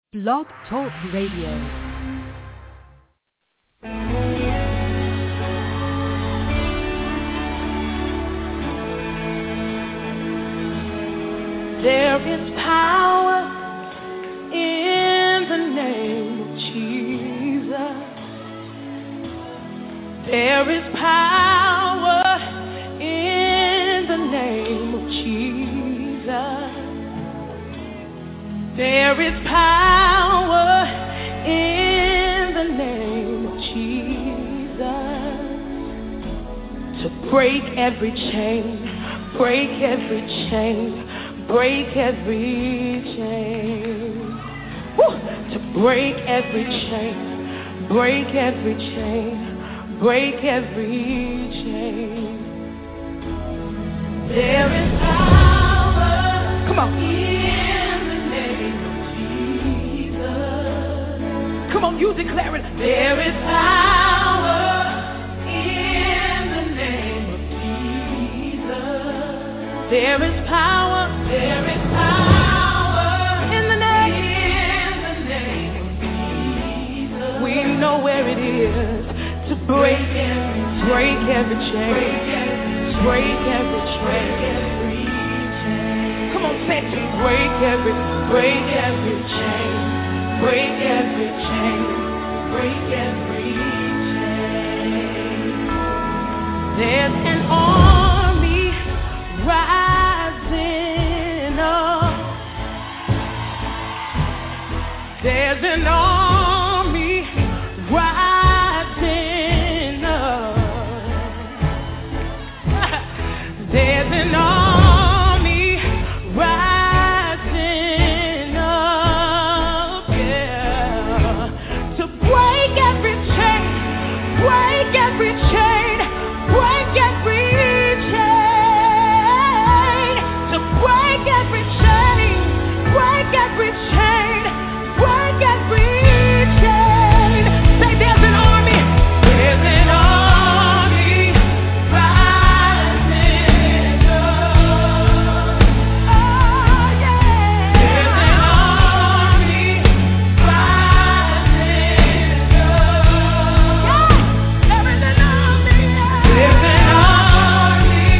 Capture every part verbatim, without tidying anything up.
Blog Talk Radio. There is power in the name of Jesus. There is power in the name of Jesus. There is power in the name of Jesus to break every chain, break every chain. Break every chain. Woo! To break every chain. Break every chain. Break every chain. There is power. Come on. In the name of Jesus. Come on, you declare it. There is power in the name of Jesus. There is power. There is power in the name, in the name of Jesus. We know where it is to break every, break every chain, break every chain. Come on, say it to break every, break every chain, break every chain, break every chain. There's an army rising. There's an army rising up. There's an army rising up, yeah, to break every chain, break every chain, break every chain, to break every chain, break every chain. Break every chain. Say there's an army. There's an army rising up. Oh yeah. There's an army rising up. Yeah. There is an army. There's an army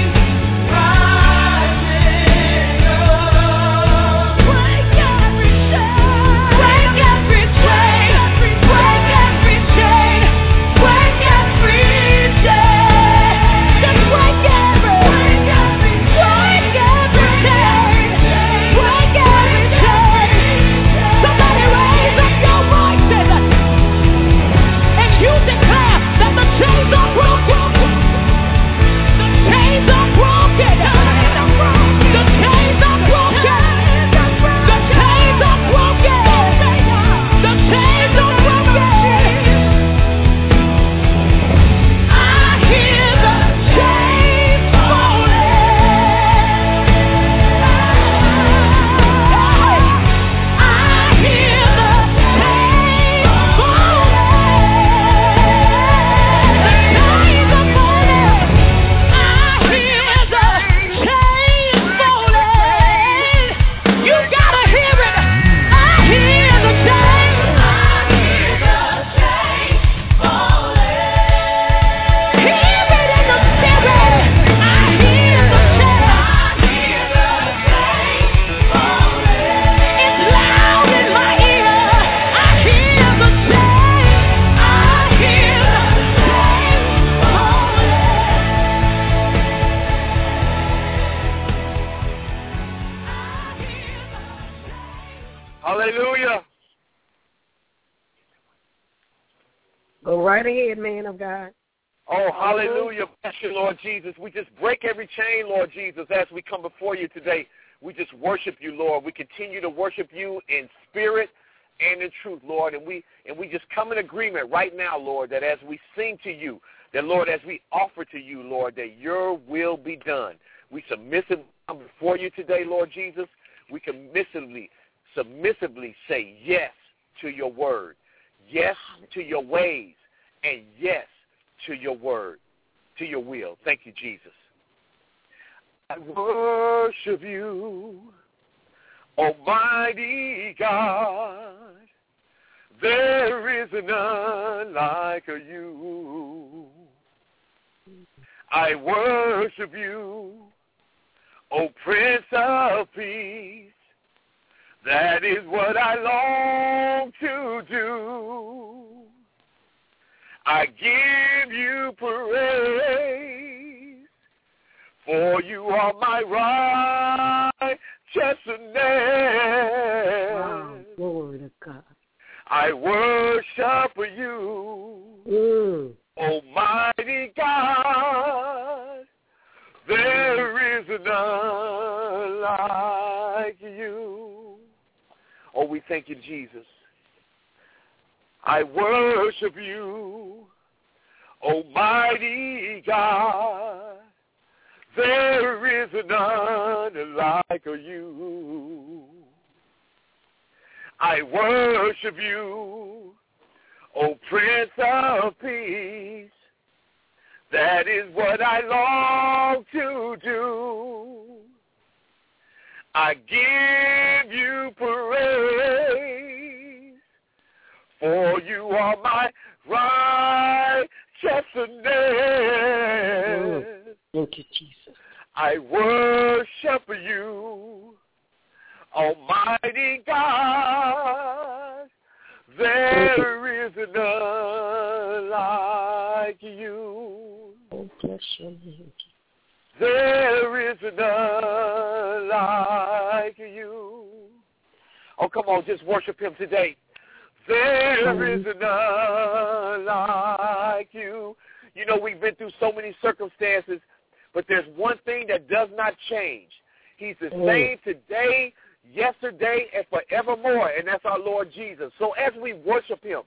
rising up. Break every chain. Break every chain, break every chain, break every chain, just break every, break every, break every chain, break every chain. Somebody raise up your voices and you declare that the chains are broken. The chains are broken. The chains are broken. The chains are broken. The chains are broken. I hear the chains falling. I hear the chains falling. The chains are falling. I hear the chains falling. You gotta hear it. I hear the chains. I hear the chains falling. Hear it in the spirit. I hear the chains. I hear the chains falling. It's loud in my ear. I hear the chains. I hear the chains falling. Hallelujah. Go right ahead, man of God. Oh, hallelujah. Bless you, Lord Jesus. We just break every chain, Lord Jesus, as we come before you today. We just worship you, Lord. We continue to worship you in spirit and in truth, Lord. And we and we just come in agreement right now, Lord, that as we sing to you, that, Lord, as we offer to you, Lord, that your will be done. We submissively come before you today, Lord Jesus. We submissively, submissively say yes to your word, yes to your ways, and yes to your word, to your will. Thank you, Jesus. I worship you, Almighty God. is none like you. I worship you, O Prince of Peace. That is what I long to do. I give you praise, for you are my righteousness. Wow, glory to God. I worship you, mm. Almighty God. There is none like you. Oh, we thank you, Jesus. I worship you, Almighty God. There is none like you. I worship you, O Prince of Peace. That is what I long to do. I give you praise, for you are my righteousness. Mm. Thank you, Jesus. I worship you, Almighty God. There is none like you. Oh, bless your name. There is none like you. Oh, come on, just worship him today. There is none like you. You know, we've been through so many circumstances, but there's one thing that does not change. He's the same today, yesterday, and forevermore, and that's our Lord Jesus. So as we worship him,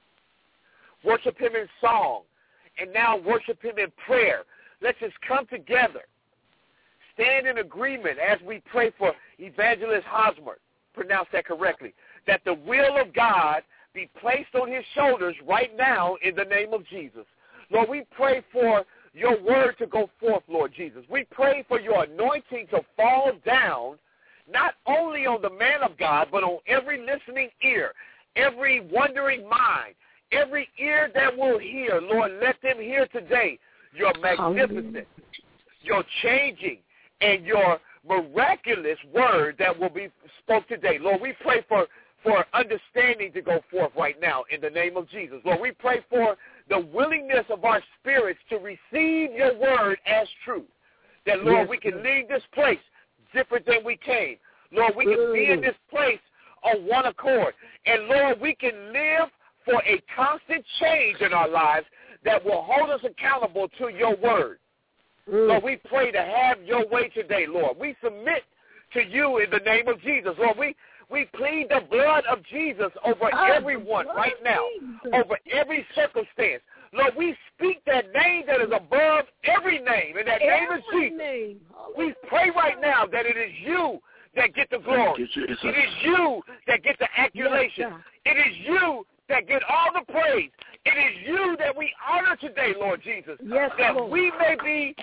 worship him in song, and now worship him in prayer, let's just come together, stand in agreement as we pray for Evangelist Hosmer, pronounce that correctly, that the will of God be placed on his shoulders right now in the name of Jesus. Lord, we pray for your word to go forth, Lord Jesus. We pray for your anointing to fall down, not only on the man of God, but on every listening ear, every wondering mind, every ear that will hear. Lord, let them hear today your magnificent, your changing, and your miraculous word that will be spoke today. Lord, we pray for, for understanding to go forth right now in the name of Jesus. Lord, we pray for the willingness of our spirits to receive your word as truth. That, Lord, yes, we can leave this place different than we came. Lord, we can be in this place on one accord. And, Lord, we can live for a constant change in our lives that will hold us accountable to your word. Mm. Lord, we pray to have your way today, Lord. We submit to you in the name of Jesus. Lord, we, we plead the blood of Jesus over oh, everyone right now, Jesus. Over every circumstance. Lord, we speak that name that is above every name, and that every name is Jesus. Name. We pray right now that it is you that get the glory. You, it is you that get the accolation. Yes, it is you that get all the praise. It is you that we honor today, Lord Jesus, yes, that Lord. We may be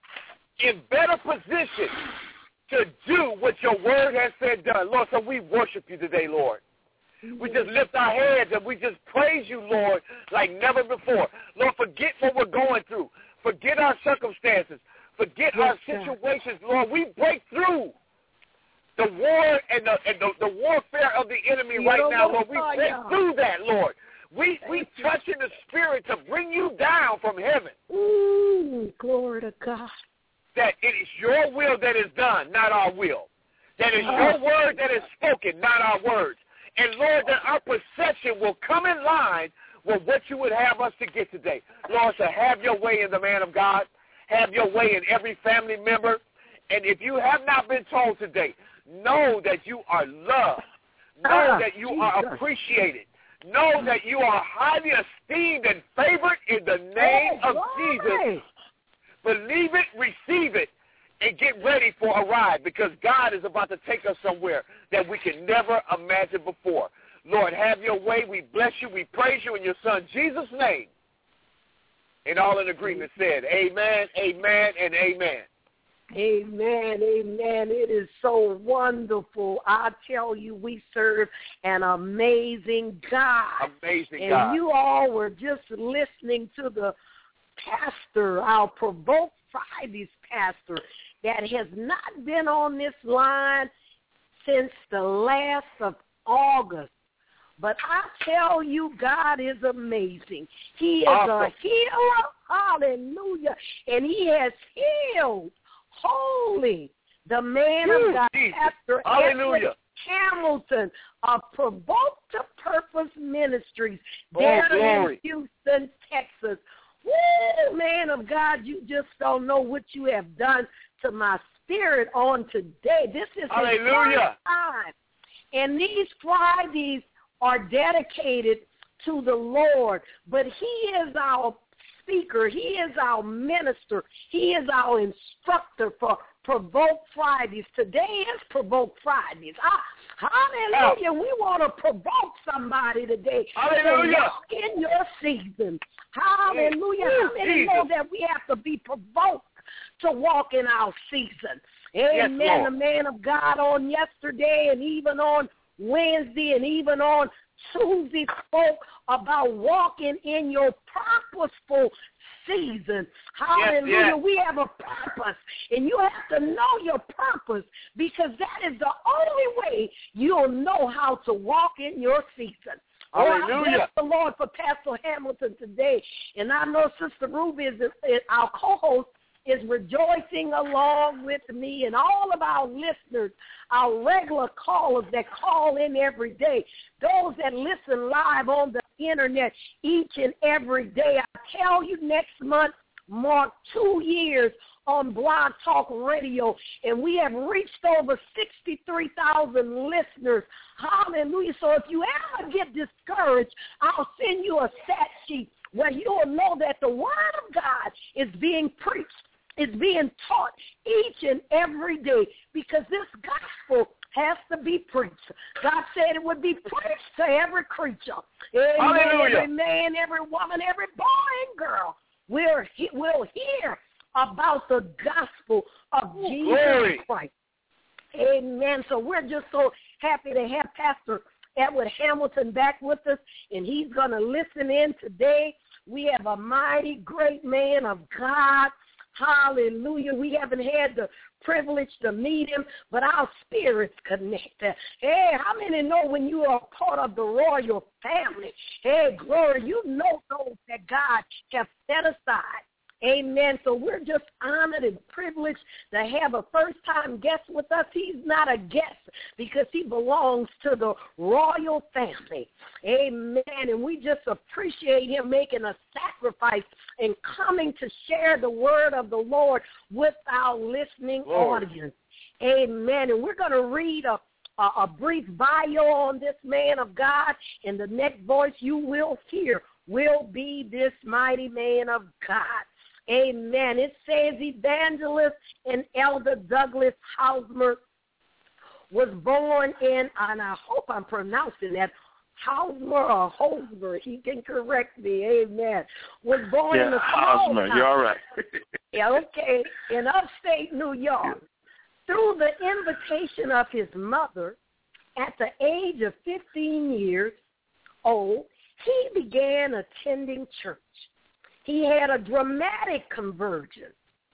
in better position to do what your word has said done. Lord, so we worship you today, Lord. We just lift our heads and we just praise you, Lord, like never before. Lord, forget what we're going through. Forget our circumstances. Forget yes, our situations, God. Lord. We break through the war and the, and the, the warfare of the enemy you right now, Lord. We break through that, Lord. We we touch in the spirit to bring you down from heaven. Ooh, glory to God. That it is your will that is done, not our will. That is your word that is spoken, not our words. And, Lord, that our perception will come in line with what you would have us to get today. Lord, so have your way in the man of God. Have your way in every family member. And if you have not been told today, know that you are loved. Know that you are appreciated. Know that you are highly esteemed and favored in the name of Jesus. Believe it, receive it, and get ready for a ride, because God is about to take us somewhere that we can never imagine before. Lord, have your way. We bless you. We praise you in your son Jesus' name. And all in agreement said, amen, amen, and amen. Amen, amen. It is so wonderful. I tell you, we serve an amazing God. Amazing and God. And you all were just listening to the pastor, our Provoke Fridays pastor, that has not been on this line since the last of August. But I tell you, God is amazing. He is awesome. a healer. Hallelujah. And he has healed holy the man Ooh, of God, Jesus. Pastor Hallelujah. Edward Hamilton of Provoke to Purpose Ministries Oh, there glory. in Houston, Texas. Woo, man of God, you just don't know what you have done to my spirit on today. This is his Hallelujah. first time. And these Fridays are dedicated to the Lord, but he is our speaker. He is our minister. He is our instructor for Provoke Fridays. Today is Provoke Fridays. Ah, hallelujah. We want to provoke somebody today. Hallelujah. To walk in your season. Hallelujah. How many know that we have to be provoked to walk in our season? Amen. Yes, the man of God on yesterday and even on Wednesday and even on Tuesday spoke about walking in your purposeful season. Hallelujah. Yes, yes. We have a purpose, and you have to know your purpose, because that is the only way you'll know how to walk in your season. Hallelujah. Oh, I bless the Lord for Pastor Hamilton today. And I know Sister Ruby, is, is our co-host, is rejoicing along with me and all of our listeners, our regular callers that call in every day, those that listen live on the internet each and every day. I tell you, next month mark two years on Blog Talk Radio, and we have reached over sixty-three thousand listeners. Hallelujah. So if you ever get discouraged, I'll send you a stat sheet where you'll know that the Word of God is being preached. It's being taught each and every day, because this gospel has to be preached. God said it would be preached to every creature. Amen. Every man, every woman, every boy and girl will will hear about the gospel of Ooh, Jesus glory. Christ. Amen. So we're just so happy to have Pastor Edward Hamilton back with us, and he's going to listen in today. We have a mighty great man of God. Hallelujah. We haven't had the privilege to meet him, but our spirits connect. Hey, how many know when you are part of the royal family? Hey, glory, you know those that God has set aside. Amen. So we're just honored and privileged to have a first-time guest with us. He's not a guest because he belongs to the royal family. Amen. And we just appreciate him making a sacrifice and coming to share the word of the Lord with our listening Lord. audience. Amen. And we're going to read a, a, a brief bio on this man of God, and the next voice you will hear will be this mighty man of God. Amen. It says Evangelist and Elder Douglas Hausmer was born in, and I hope I'm pronouncing that, Hausmer or Hosmer, he can correct me, amen, was born yeah, in a small Hausmer, town. you're all right. yeah, okay, in upstate New York. Through the invitation of his mother, at the age of fifteen years old, he began attending church. He had a dramatic conversion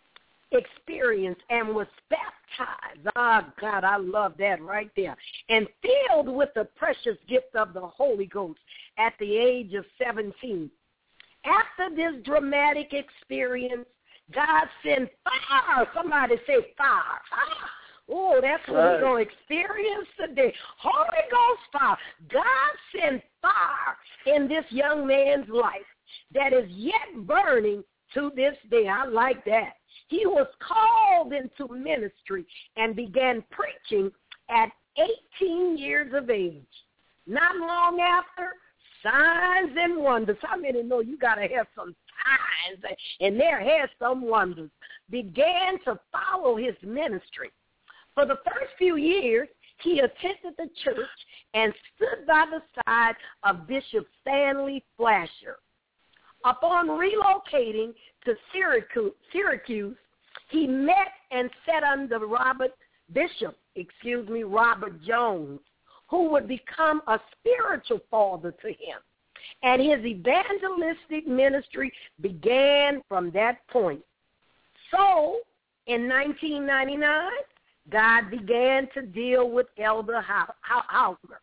experience and was baptized. Oh, God, I love that right there. And filled with the precious gift of the Holy Ghost at the age of seventeen. After this dramatic experience, God sent fire. Somebody say fire. Fire. Oh, that's what we're going to experience today. Holy Ghost fire. God sent fire in this young man's life that is yet burning to this day. I like that. He was called into ministry and began preaching at eighteen years of age. Not long after, signs and wonders. How many know you got to have some signs, and there has some wonders, began to follow his ministry. For the first few years, he attended the church and stood by the side of Bishop Stanley Flasher. Upon relocating to Syracuse, Syracuse, He met and sat under Robert Bishop, excuse me, Robert Jones, who would become a spiritual father to him. And his evangelistic ministry began from that point. So, in nineteen ninety-nine, God began to deal with Elder Housemer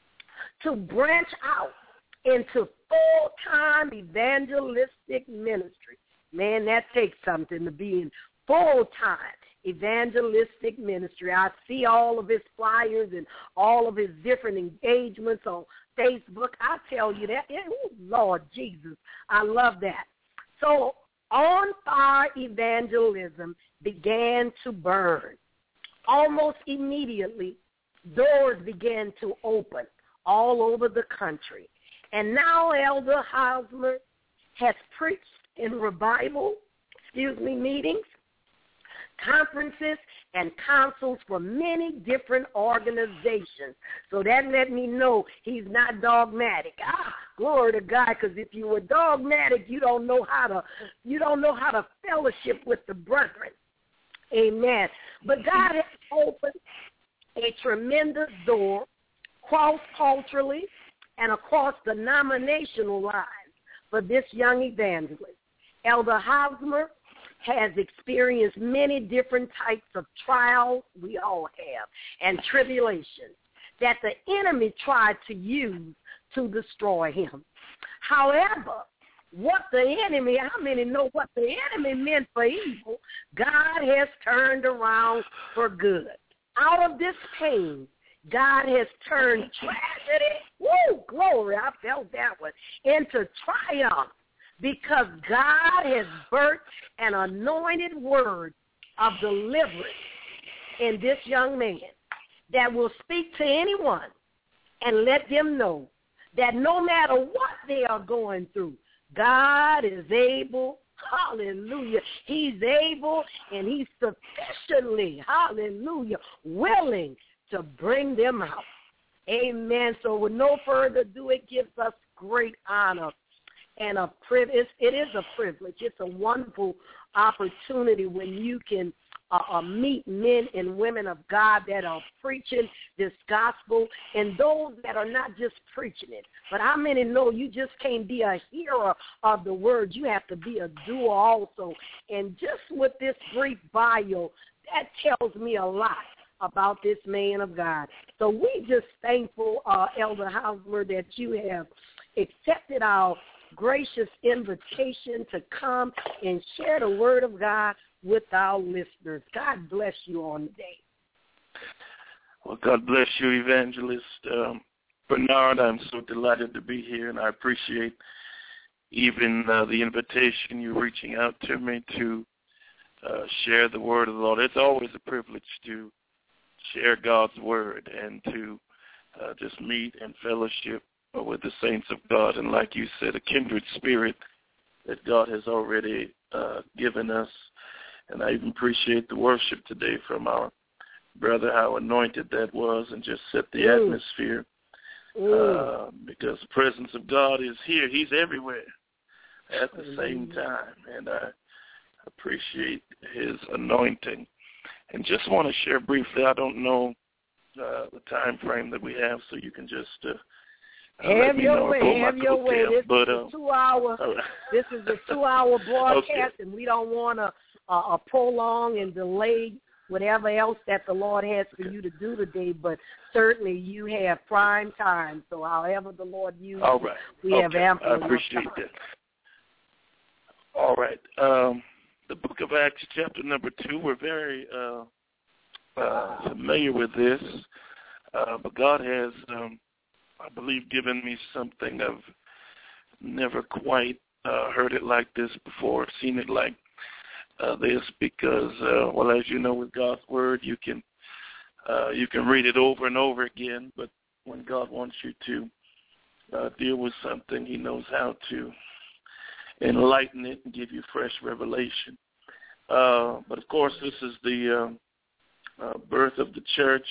to branch out into full-time evangelistic ministry. Man, that takes something to be in full-time evangelistic ministry. I see all of his flyers and all of his different engagements on Facebook. I tell you that, oh, Lord Jesus, I love that. So on fire evangelism began to burn. Almost immediately, doors began to open all over the country. And now Elder Housemer has preached in revival, excuse me, meetings, conferences, and councils for many different organizations. So that let me know he's not dogmatic. Ah, glory to God, because if you were dogmatic, you don't know how to you don't know how to fellowship with the brethren. Amen. But God has opened a tremendous door cross-culturally and across denominational lines for this young evangelist. Elder Housemer has experienced many different types of trials, we all have, and tribulations that the enemy tried to use to destroy him. However, what the enemy, how many know what the enemy meant for evil, God has turned around for good. Out of this pain, God has turned tragedy, woo, glory, I felt that one, into triumph, because God has birthed an anointed word of deliverance in this young man that will speak to anyone and let them know that no matter what they are going through, God is able, hallelujah, he's able and he's sufficiently, hallelujah, willing to bring them out. Amen. So with no further ado, it gives us great honor and a privilege. It is a privilege. It's a wonderful opportunity when you can uh, uh, meet men and women of God that are preaching this gospel, and those that are not just preaching it. But how many know you just can't be a hearer of the word? You have to be a doer also. And just with this brief bio, that tells me a lot about this man of God. So we just thankful, uh, Elder Housemer, that you have accepted our gracious invitation to come and share the word of God with our listeners. God bless you on the day. Well, God bless you, Evangelist um, Bernard. I'm so delighted to be here, and I appreciate even uh, the invitation, you reaching out to me to uh, share the word of the Lord. It's always a privilege to share God's word and to uh, just meet and fellowship with the saints of God, and like you said, a kindred spirit that God has already uh, given us. And I even appreciate the worship today from our brother, how anointed that was, and just set the mm. atmosphere mm. Uh, because the presence of God is here. He's everywhere at the mm. same time, and I appreciate his anointing. And just want to share briefly, I don't know uh, the time frame that we have, so you can just uh, Uh, have your way, have your way. This but, is a two-hour. Uh, this is a two-hour broadcast, okay. And we don't want to uh, uh, prolong and delay whatever else that the Lord has for okay. you to do today. But certainly, you have prime time. So, however the Lord uses, all right. we okay. have ample. I appreciate time. that. All right. Um, the Book of Acts, chapter number two. We're very uh, uh, familiar with this, uh, but God has. Um, I believe, given me something. I've never quite uh, heard it like this before, seen it like uh, this, because, uh, well, as you know, with God's word, you can uh, you can read it over and over again, but when God wants you to uh, deal with something, he knows how to enlighten it and give you fresh revelation. Uh, but, of course, this is the uh, uh, birth of the church.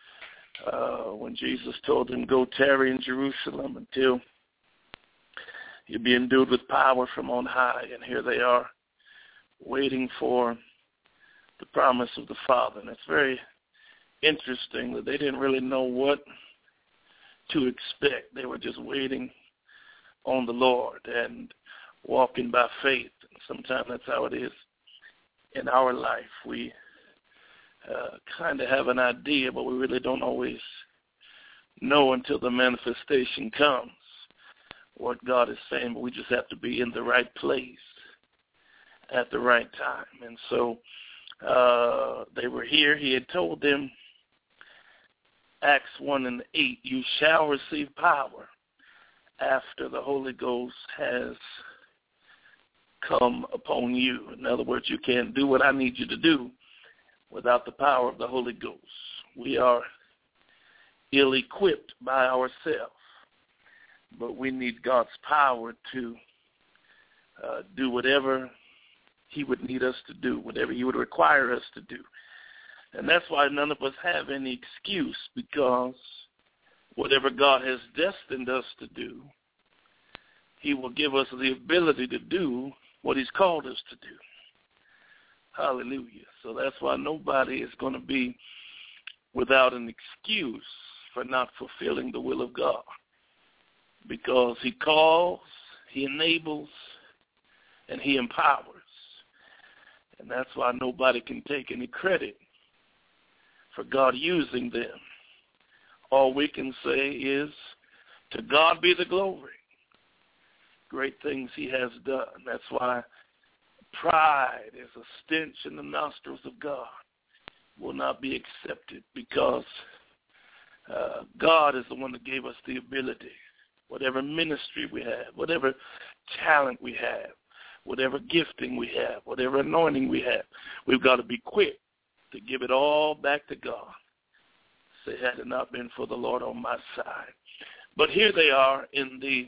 Uh, when Jesus told them, go tarry in Jerusalem until you be endued with power from on high. And here they are waiting for the promise of the Father. And it's very interesting that they didn't really know what to expect. They were just waiting on the Lord and walking by faith. Sometimes that's how it is in our life. We uh, kind of have an idea, but we really don't always know until the manifestation comes what God is saying. But we just have to be in the right place at the right time. And so uh, they were here. He had told them, Acts one and eight, you shall receive power after the Holy Ghost has come upon you. In other words, you can't do what I need you to do without the power of the Holy Ghost. We are ill-equipped by ourselves, but we need God's power to uh, do whatever he would need us to do, whatever he would require us to do. And that's why none of us have any excuse, because whatever God has destined us to do, he will give us the ability to do what he's called us to do. Hallelujah. So that's why nobody is going to be without an excuse for not fulfilling the will of God, because he calls, he enables, and he empowers. And that's why nobody can take any credit for God using them. All we can say is, to God be the glory. Great things he has done. That's why pride is a stench in the nostrils of God, will not be accepted, because uh, God is the one that gave us the ability. Whatever ministry we have, whatever talent we have, whatever gifting we have, whatever anointing we have, we've got to be quick to give it all back to God. Say, had it not been for the Lord on my side. But here they are in the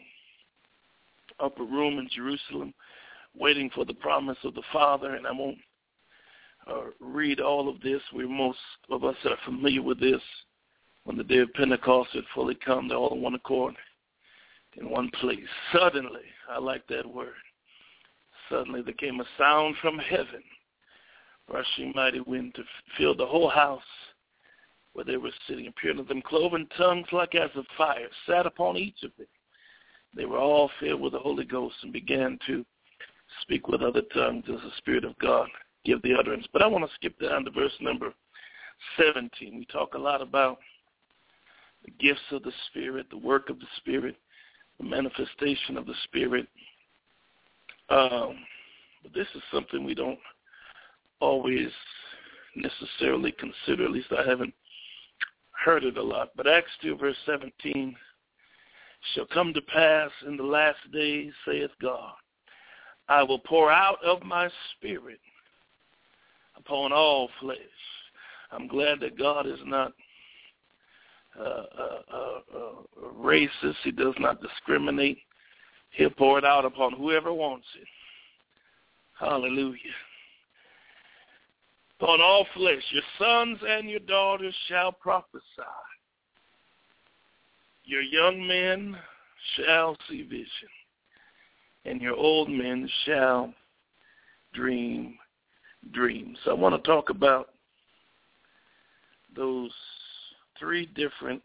upper room in Jerusalem, waiting for the promise of the Father. And I won't uh, read all of this. We most of us are familiar with this. When the day of Pentecost had fully come, they're all in one accord, in one place. Suddenly, I like that word. Suddenly there came a sound from heaven, rushing mighty wind to fill the whole house where they were sitting. Appeared to them cloven tongues like as of fire, sat upon each of them. They were all filled with the Holy Ghost and began to speak with other tongues as the Spirit of God gave the utterance. But I want to skip down to verse number seventeen. We talk a lot about the gifts of the Spirit, the work of the Spirit, the manifestation of the Spirit. Um, but this is something we don't always necessarily consider. At least I haven't heard it a lot. But Acts two, verse seventeen, shall come to pass in the last days, saith God, I will pour out of my Spirit upon all flesh. I'm glad that God is not uh, uh, uh, uh, racist. He does not discriminate. He'll pour it out upon whoever wants it. Hallelujah. Upon all flesh, your sons and your daughters shall prophesy. Your young men shall see vision, and your old men shall dream dreams. So I want to talk about those three different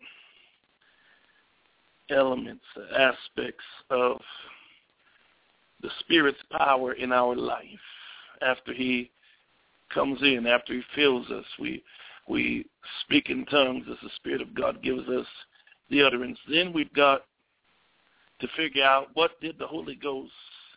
elements, aspects of the Spirit's power in our life. After he comes in, after he fills us, we we speak in tongues as the Spirit of God gives us the utterance. Then we've got to figure out, what did the Holy Ghost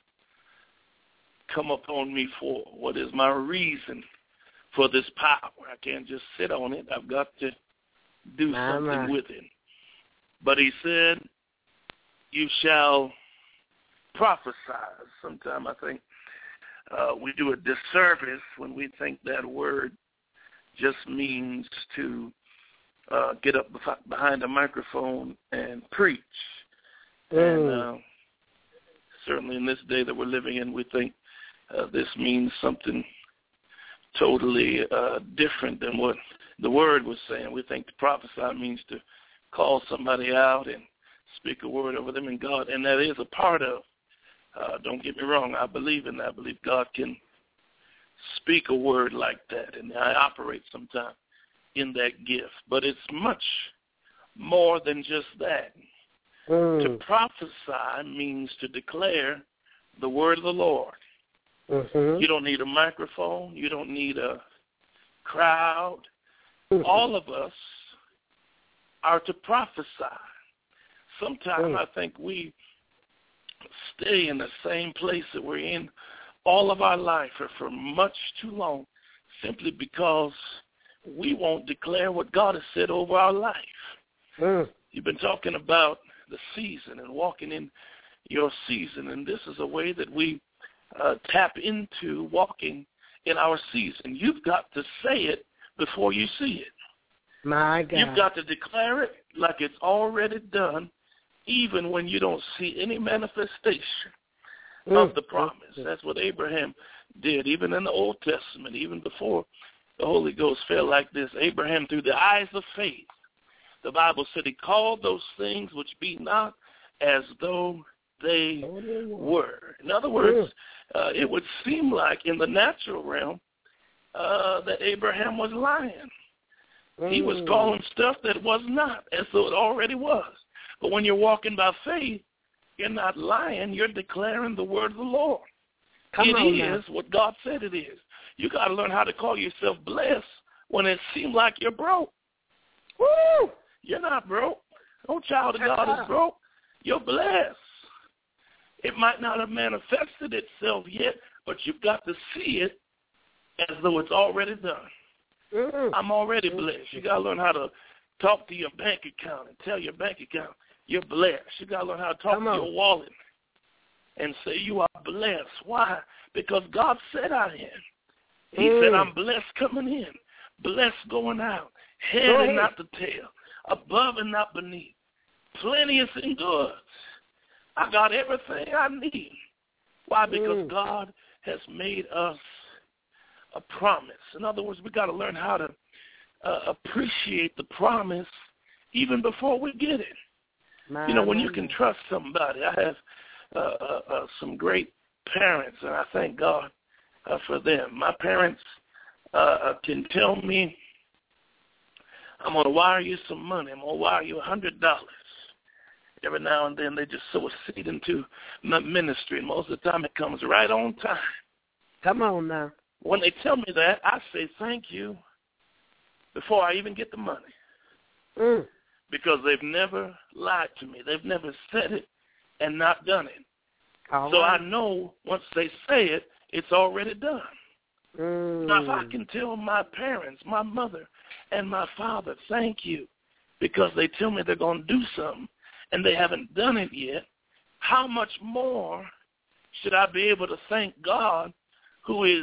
come upon me for? What is my reason for this power? I can't just sit on it. I've got to do Mama. something with it. But he said, you shall prophesy. Sometimes I think uh, we do a disservice when we think that word just means to uh, get up behind a microphone and preach. Mm. And uh, certainly in this day that we're living in, we think uh, this means something totally uh, different than what the word was saying. We think to prophesy means to call somebody out and speak a word over them in God, and that is a part of. Uh, don't get me wrong, I believe in that. I believe God can speak a word like that, and I operate sometimes in that gift. But it's much more than just that. Mm. To prophesy means to declare the word of the Lord. Mm-hmm. You don't need a microphone. You don't need a crowd. Mm-hmm. All of us are to prophesy. Sometimes mm. I think we stay in the same place that we're in all of our life or for much too long simply because we won't declare what God has said over our life. Mm. You've been talking about the season and walking in your season, and this is a way that we uh, tap into walking in our season. You've got to say it before you see it. My God. You've got to declare it like it's already done, even when you don't see any manifestation mm. of the promise. Mm. That's what Abraham did, even in the Old Testament, even before the Holy Ghost fell like this. Abraham, through the eyes of faith, the Bible said he called those things which be not as though they were. In other words, uh, it would seem like in the natural realm uh, that Abraham was lying. He was calling stuff that was not as though it already was. But when you're walking by faith, you're not lying. You're declaring the word of the Lord. Come it is now. What God said it is. You got to learn how to call yourself blessed when it seems like you're broke. Woo! You're not broke. No child of God is broke. You're blessed. It might not have manifested itself yet, but you've got to see it as though it's already done. Mm-hmm. I'm already blessed. You got to learn how to talk to your bank account and tell your bank account you're blessed. You got to learn how to talk Come to on. your wallet and say you are blessed. Why? Because God said I am. He mm. said I'm blessed coming in, blessed going out, head and not the tail, above and not beneath, plenteous in goods. I got everything I need. Why? Because mm. God has made us a promise. In other words, we got to learn how to uh, appreciate the promise even before we get it. My, you know, when you can God. trust somebody. I have uh, uh, uh, some great parents, and I thank God uh, for them. My parents uh, can tell me, I'm going to wire you some money. I'm going to wire you one hundred dollars. Every now and then they just sow a seed into my ministry, and most of the time it comes right on time. Come on now. When they tell me that, I say thank you before I even get the money. Mm. Because they've never lied to me. They've never said it and not done it. All so right. I know once they say it, it's already done. Mm. Now, if I can tell my parents, my mother, and my father, thank you, because they tell me they're going to do something and they haven't done it yet, how much more should I be able to thank God, who is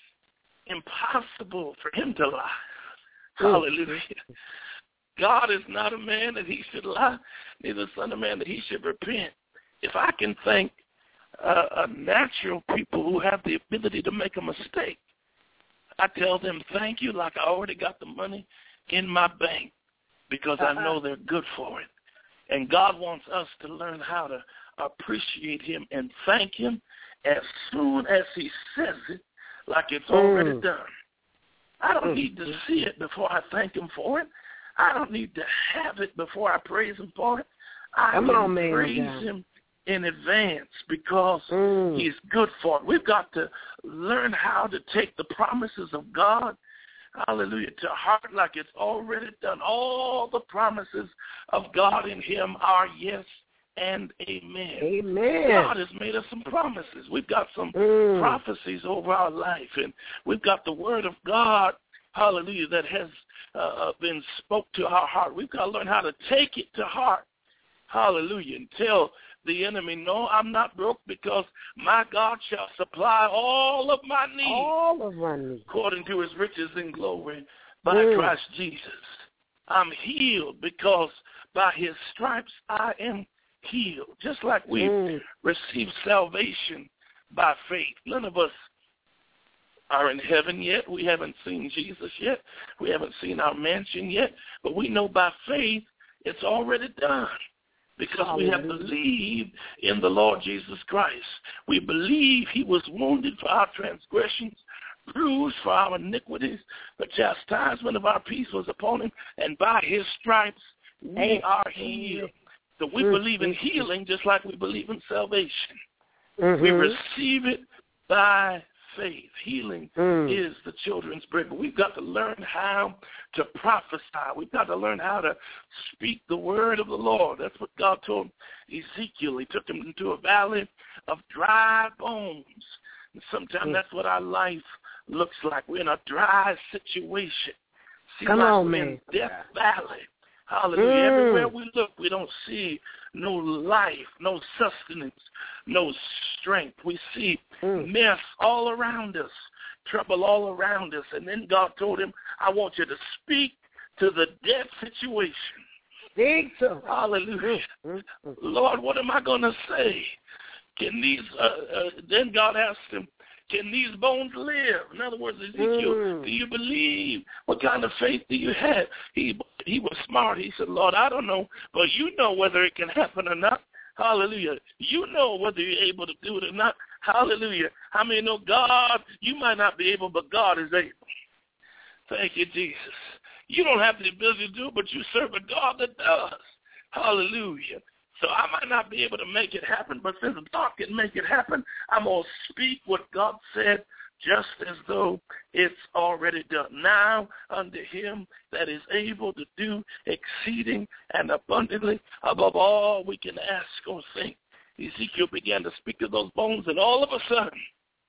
impossible for him to lie? Mm. Hallelujah. God is not a man that he should lie, neither the son of man that he should repent. If I can thank uh, uh, natural people who have the ability to make a mistake, I tell them thank you like I already got the money in my bank because uh-huh. I know they're good for it. And God wants us to learn how to appreciate him and thank him as soon as he says it like it's already mm. done. I don't need to see it before I thank him for it. I don't need to have it before I praise him for it. I Come can on, man, praise man. him in advance because mm. he's good for it. We've got to learn how to take the promises of God, hallelujah, to heart like it's already done. All the promises of God in him are yes and amen. Amen. God has made us some promises. We've got some mm. prophecies over our life, and we've got the word of God, hallelujah, that has uh, been spoke to our heart. We've got to learn how to take it to heart, hallelujah, and tell the enemy, no, I'm not broke because my God shall supply all of my needs. All of my needs. According to his riches and glory by mm. Christ Jesus. I'm healed because by his stripes I am healed. Just like we mm. receive salvation by faith. None of us are in heaven yet. We haven't seen Jesus yet. We haven't seen our mansion yet. But we know by faith it's already done. Because Hallelujah. we have believed in the Lord Jesus Christ. We believe he was wounded for our transgressions, bruised for our iniquities. The chastisement of our peace was upon him, and by his stripes we are healed. So we believe in healing just like we believe in salvation. Mm-hmm. We receive it by faith. Healing mm. is the children's bread. But we've got to learn how to prophesy. We've got to learn how to speak the word of the Lord. That's what God told Ezekiel. He took him into a valley of dry bones. And sometimes mm. that's what our life looks like. We're in a dry situation. Seems Come like on, we're man. in Death Valley. Hallelujah. Mm. Everywhere we look, we don't see no life, no sustenance, no strength. We see mm. mess all around us, trouble all around us. And then God told him, I want you to speak to the dead situation. Speak to Hallelujah. Mm. Mm. Lord, what am I going to say? Can these, uh, uh, then God asked him, can these bones live? In other words, Ezekiel, mm. do you believe? What kind of faith do you have? He he was smart. He said, Lord, I don't know, but you know whether it can happen or not. Hallelujah. You know whether you're able to do it or not. Hallelujah. How many know God? You might not be able, but God is able. Thank you, Jesus. You don't have the ability to do it, but you serve a God that does. Hallelujah. So I might not be able to make it happen, but since God can make it happen, I'm going to speak what God said just as though it's already done. Now unto him that is able to do exceeding and abundantly above all we can ask or think. Ezekiel began to speak to those bones, and all of a sudden,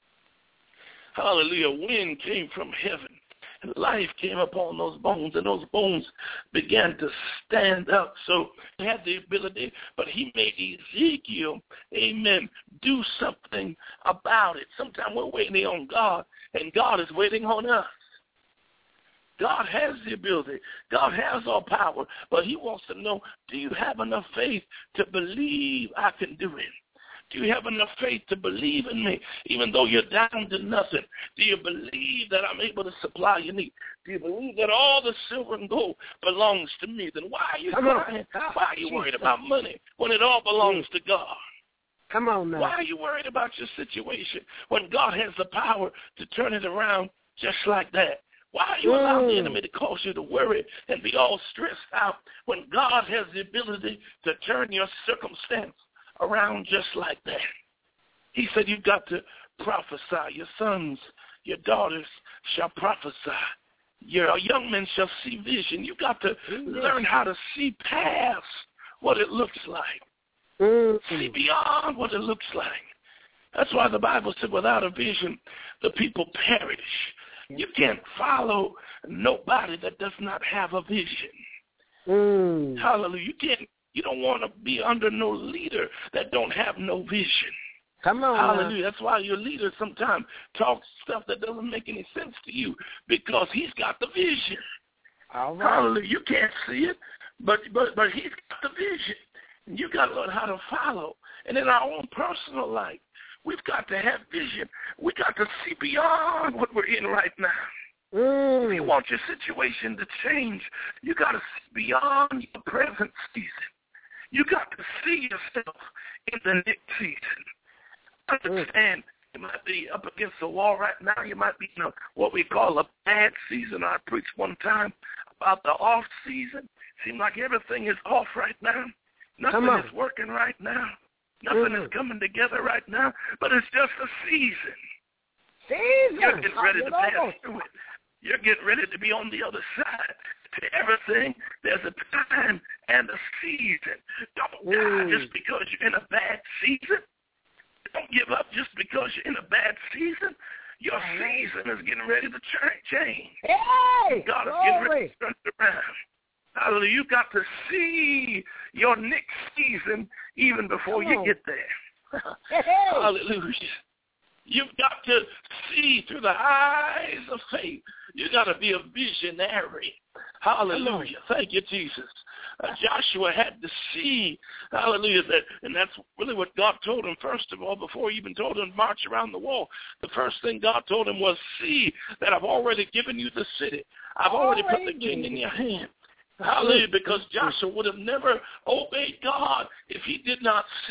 hallelujah, wind came from heaven. And life came upon those bones, and those bones began to stand up. So he had the ability, but he made Ezekiel, amen, do something about it. Sometimes we're waiting on God, and God is waiting on us. God has the ability. God has all power, but he wants to know, do you have enough faith to believe I can do it? Do you have enough faith to believe in me, even though you're down to nothing? Do you believe that I'm able to supply your need? Do you believe that all the silver and gold belongs to me? Then why are you Come crying? on. Why are you worried about money when it all belongs to God? Come on now. Why are you worried about your situation when God has the power to turn it around just like that? Why are you mm. allowing the enemy to cause you to worry and be all stressed out when God has the ability to turn your circumstance around just like that? He said you've got to prophesy. Your sons, your daughters shall prophesy. Your young men shall see vision. You've got to mm-hmm. learn how to see past what it looks like. Mm-hmm. See beyond what it looks like. That's why the Bible said without a vision, the people perish. You can't follow nobody that does not have a vision. Mm. Hallelujah. You can't You don't want to be under no leader that don't have no vision. Come on. Hallelujah. Now. That's why your leader sometimes talks stuff that doesn't make any sense to you because he's got the vision. All right. Hallelujah. You can't see it, but but but he's got the vision. And you got to learn how to follow. And in our own personal life, we've got to have vision. We got to see beyond what we're in right now. Mm. If you want your situation to change, you got to see beyond your present season. You got to see yourself in the next season. Understand, you might be up against the wall right now. You might be in a, what we call a bad season. I preached one time about the off season. Seems like everything is off right now. Nothing is working right now. Nothing mm. is coming together right now. But it's just a season. Season. You're getting ready to pass through it. You're getting ready to be on the other side. To everything, there's a time and a season. Don't mm. die just because you're in a bad season. Don't give up just because you're in a bad season. Your season is getting ready to change. Hey, God is glory. getting ready to turn it around. Hallelujah. You got to see your next season even before Come you on. get there. Hey. Hallelujah. You've got to see through the eyes of faith. You got to be a visionary. Hallelujah. Thank you, Jesus. Uh, Joshua had to see, hallelujah, that, and that's really what God told him, first of all, before he even told him to march around the wall. The first thing God told him was, see that I've already given you the city. I've already put the king in your hand. Hallelujah, because Joshua would have never obeyed God if he did not see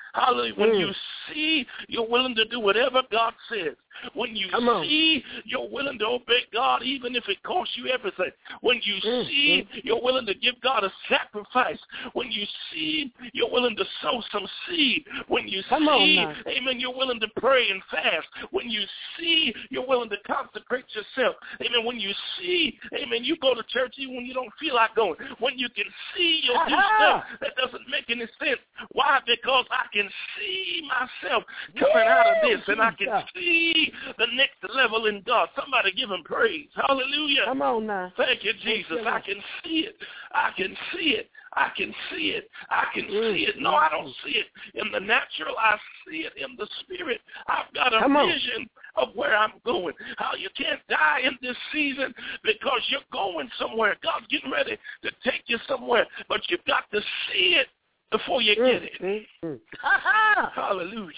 Hallelujah. When Mm. you see you're willing to do whatever God says. When you Come on. see you're willing to obey God even if it costs you everything. When you Mm. see Mm. you're willing to give God a sacrifice. When you see you're willing to sow some seed. When you Come on see, now. amen, you're willing to pray and fast. When you see you're willing to consecrate yourself. Amen. When you see, amen, you go to church even when you don't feel like going. When you can see you'll do Aha. stuff that doesn't make any sense. Why? Because I can see myself coming out of this, and I can Jesus. see the next level in God. Somebody give him praise. Hallelujah. Come on now. Thank you, Jesus. I can see it. I can see it. I can see it. I can see it. No, I don't see it in the natural. I see it in the spirit. I've got a Come on. vision of where I'm going. How you can't die in this season because you're going somewhere. God's getting ready to take you somewhere, but you've got to see it before you get it. Mm. Mm. Ha-ha. Hallelujah.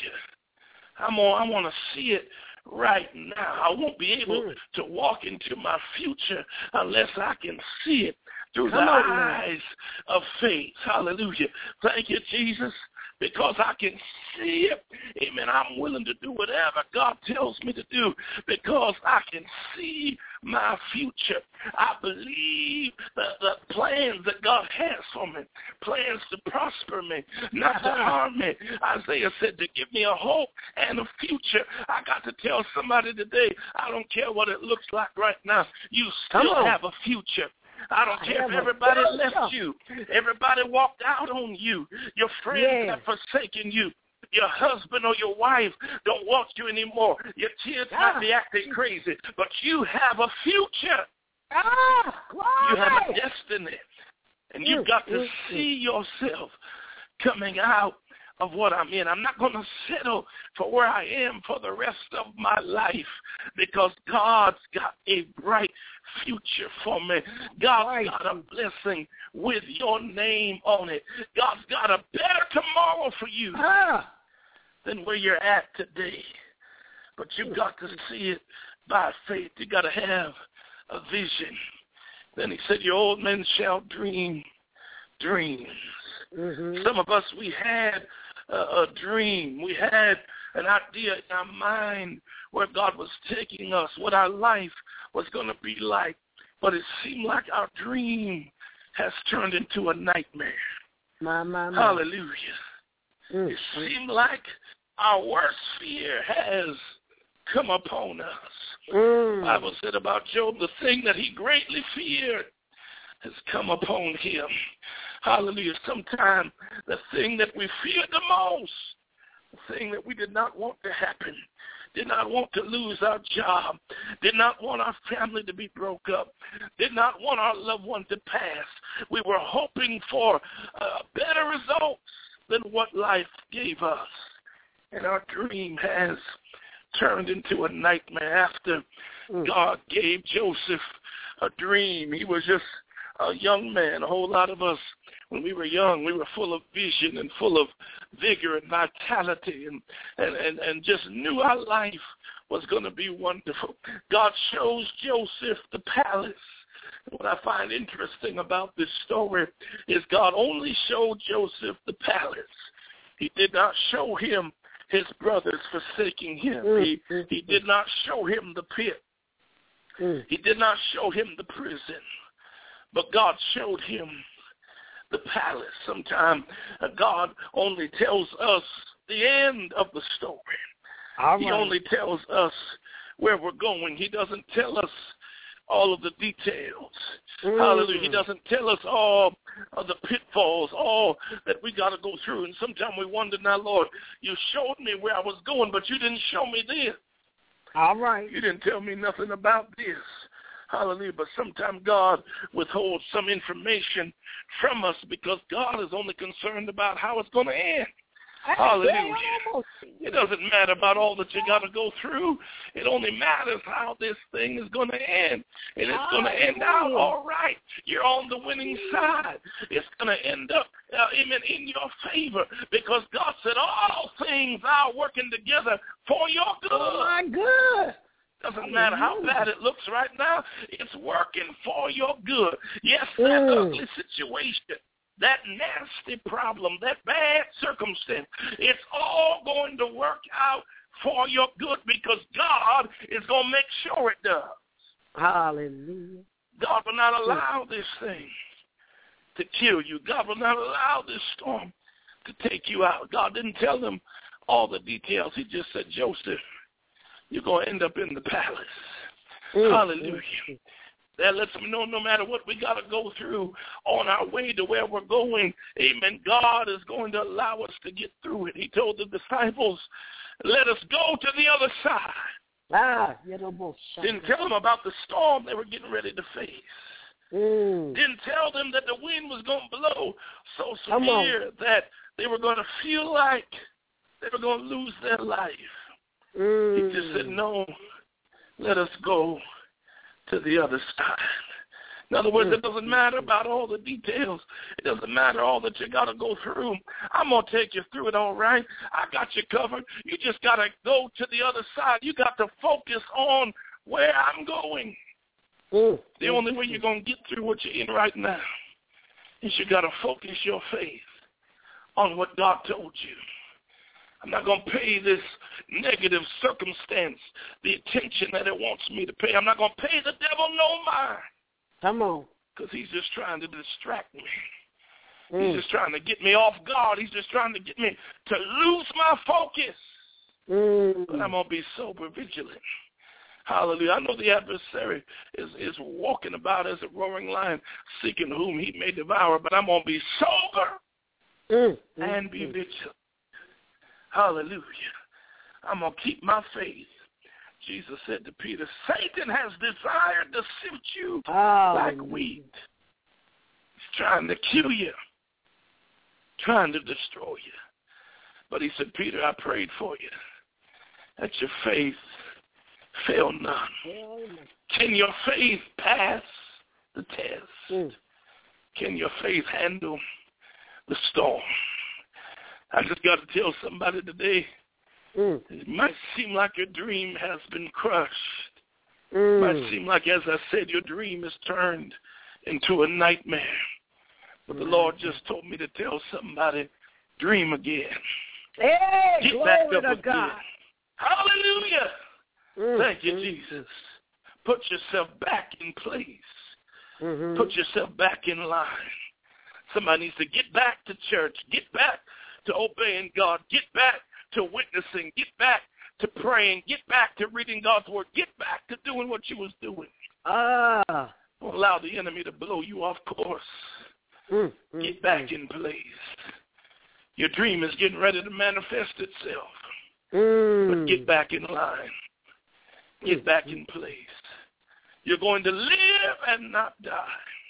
I'm on, I want to see it right now. I won't be able Mm. to walk into my future unless I can see it through Come the on now. eyes of faith. Hallelujah. Thank you, Jesus, because I can see it. Amen. I'm willing to do whatever God tells me to do because I can see my future. I believe the, the plans that God has for me, plans to prosper me, not to harm me. Isaiah said to give me a hope and a future. I got to tell somebody today, I don't care what it looks like right now. You still have a future. I don't care if everybody left you. Everybody walked out on you. Your friends Yeah. have forsaken you. Your husband or your wife don't want you anymore. Your kids Ah. might be acting crazy, but you have a future. Ah, You have a glory. destiny. And you've Mm, got to mm, see yourself coming out of what I'm in. I'm not going to settle for where I am for the rest of my life because God's got a bright future for me. God's Right. got a blessing with your name on it. God's got a better tomorrow for you Ah. than where you're at today. But you've got to see it by faith. You've got to have a vision. Then he said, your old men shall dream dreams. Mm-hmm. Some of us, we had a, a dream. We had an idea in our mind where God was taking us, what our life was going to be like. But it seemed like our dream has turned into a nightmare. My, my, my. Hallelujah. Mm. It seemed like our worst fear has come upon us. Mm. The Bible said about Job, the thing that he greatly feared has come upon him. Hallelujah. Sometimes the thing that we feared the most, the thing that we did not want to happen, did not want to lose our job, did not want our family to be broke up, did not want our loved one to pass. We were hoping for uh, better results than what life gave us. And our dream has turned into a nightmare after Mm. God gave Joseph a dream. He was just a young man. A whole lot of us, when we were young, we were full of vision and full of vigor and vitality and, and, and, and just knew our life was going to be wonderful. God shows Joseph the palace. What I find interesting about this story is God only showed Joseph the palace. He did not show him his brothers forsaking him. Mm, He, mm, he did not show him the pit. Mm. He did not show him the prison. But God showed him the palace. Sometimes uh, God only tells us the end of the story. All He right. only tells us where we're going. He doesn't tell us all of the details. Mm. Hallelujah. He doesn't tell us all of the pitfalls, all that we got to go through. And sometimes we wonder, now, Lord, you showed me where I was going, but you didn't show me this. All right. You didn't tell me nothing about this. Hallelujah. But sometimes God withholds some information from us because God is only concerned about how it's going to end. Hallelujah. It doesn't matter about all that you got to go through. It only matters how this thing is going to end. And it's going to end out all right. You're on the winning side. It's going to end up uh, even in your favor because God said all things are working together for your good. Oh, my good. Doesn't matter how bad it looks right now. It's working for your good. Yes, that Mm. ugly situation that nasty problem, that bad circumstance, it's all going to work out for your good because God is going to make sure it does. Hallelujah. God will not allow this thing to kill you. God will not allow this storm to take you out. God didn't tell them all the details. He just said, Joseph, you're going to end up in the palace. Mm-hmm. Hallelujah. That lets me know no matter what we got to go through on our way to where we're going, amen, God is going to allow us to get through it. He told the disciples, let us go to the other side. Ah, didn't tell them about the storm they were getting ready to face. Mm. Didn't tell them that the wind was going to blow so severe that they were going to feel like they were going to lose their life. Mm. He just said, no, let us go to the other side. In other words, it doesn't matter about all the details. It doesn't matter all that you got to go through. I'm going to take you through it all right. I got you covered. You just got to go to the other side. You got to focus on where I'm going. Mm. The only way you're going to get through what you're in right now is you got to focus your faith on what God told you. I'm not going to pay this negative circumstance the attention that it wants me to pay. I'm not going to pay the devil no mind. Come on. Because he's just trying to distract me. Mm. He's just trying to get me off guard. He's just trying to get me to lose my focus. Mm. But I'm going to be sober vigilant. Hallelujah. I know the adversary is, is walking about as a roaring lion, seeking whom he may devour, but I'm going to be sober mm. and be vigilant. Hallelujah. I'm going to keep my faith. Jesus said to Peter, Satan has desired to sift you oh, like wheat. He's trying to kill you, trying to destroy you. But he said, Peter, I prayed for you, that your faith fail not. Can your faith pass the test? Mm. Can your faith handle the storm? I just got to tell somebody today, mm. it might seem like your dream has been crushed. Mm. It might seem like, as I said, your dream is turned into a nightmare. But the Lord just told me to tell somebody, dream again. Hey, Get glory back up to again. God. Hallelujah. Mm. Thank you, mm. Jesus. Put yourself back in place. Mm-hmm. Put yourself back in line. Somebody needs to get back to church. Get back to obeying God. Get back to witnessing. Get back to praying. Get back to reading God's word. Get back to doing what you was doing. Ah. Don't allow the enemy to blow you off course. Mm. Get back in place. Your dream is getting ready to manifest itself. Mm. But get back in line. Get back in place. You're going to live and not die.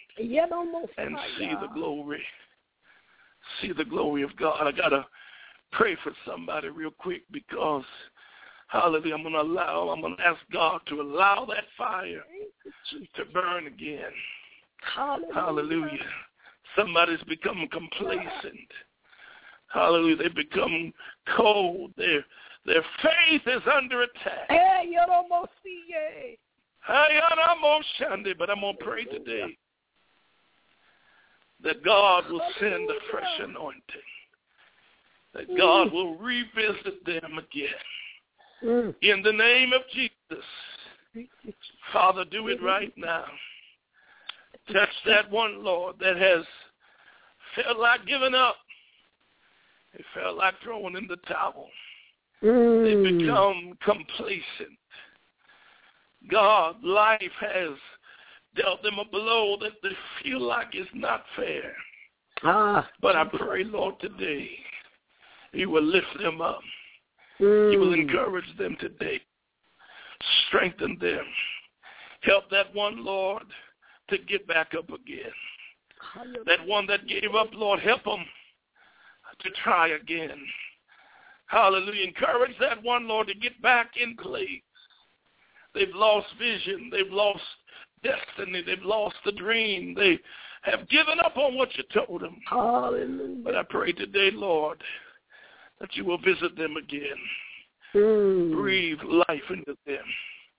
And see the glory. See the glory of God. I got to pray for somebody real quick because, hallelujah, I'm going to allow, I'm going to ask God to allow that fire to burn again. Hallelujah. Hallelujah. Somebody's become complacent. Hallelujah. They become cold. Their, their faith is under attack. Hey, you don't see it. But I'm going to pray today that God will send a fresh anointing, that God will revisit them again. Mm. In the name of Jesus, Father, do it right now. Touch that one, Lord, that has felt like giving up. They felt like throwing in the towel. Mm. They become complacent. God, life has dealt them a blow that they feel like is not fair. Ah. But I pray, Lord, today, you will lift them up. Mm. You will encourage them today. Strengthen them. Help that one, Lord, to get back up again. That one that gave up, Lord, help them to try again. Hallelujah. Encourage that one, Lord, to get back in place. They've lost vision. They've lost destiny. They've lost the dream. They have given up on what you told them. Hallelujah. But I pray today, Lord, that you will visit them again. Mm. Breathe life into them.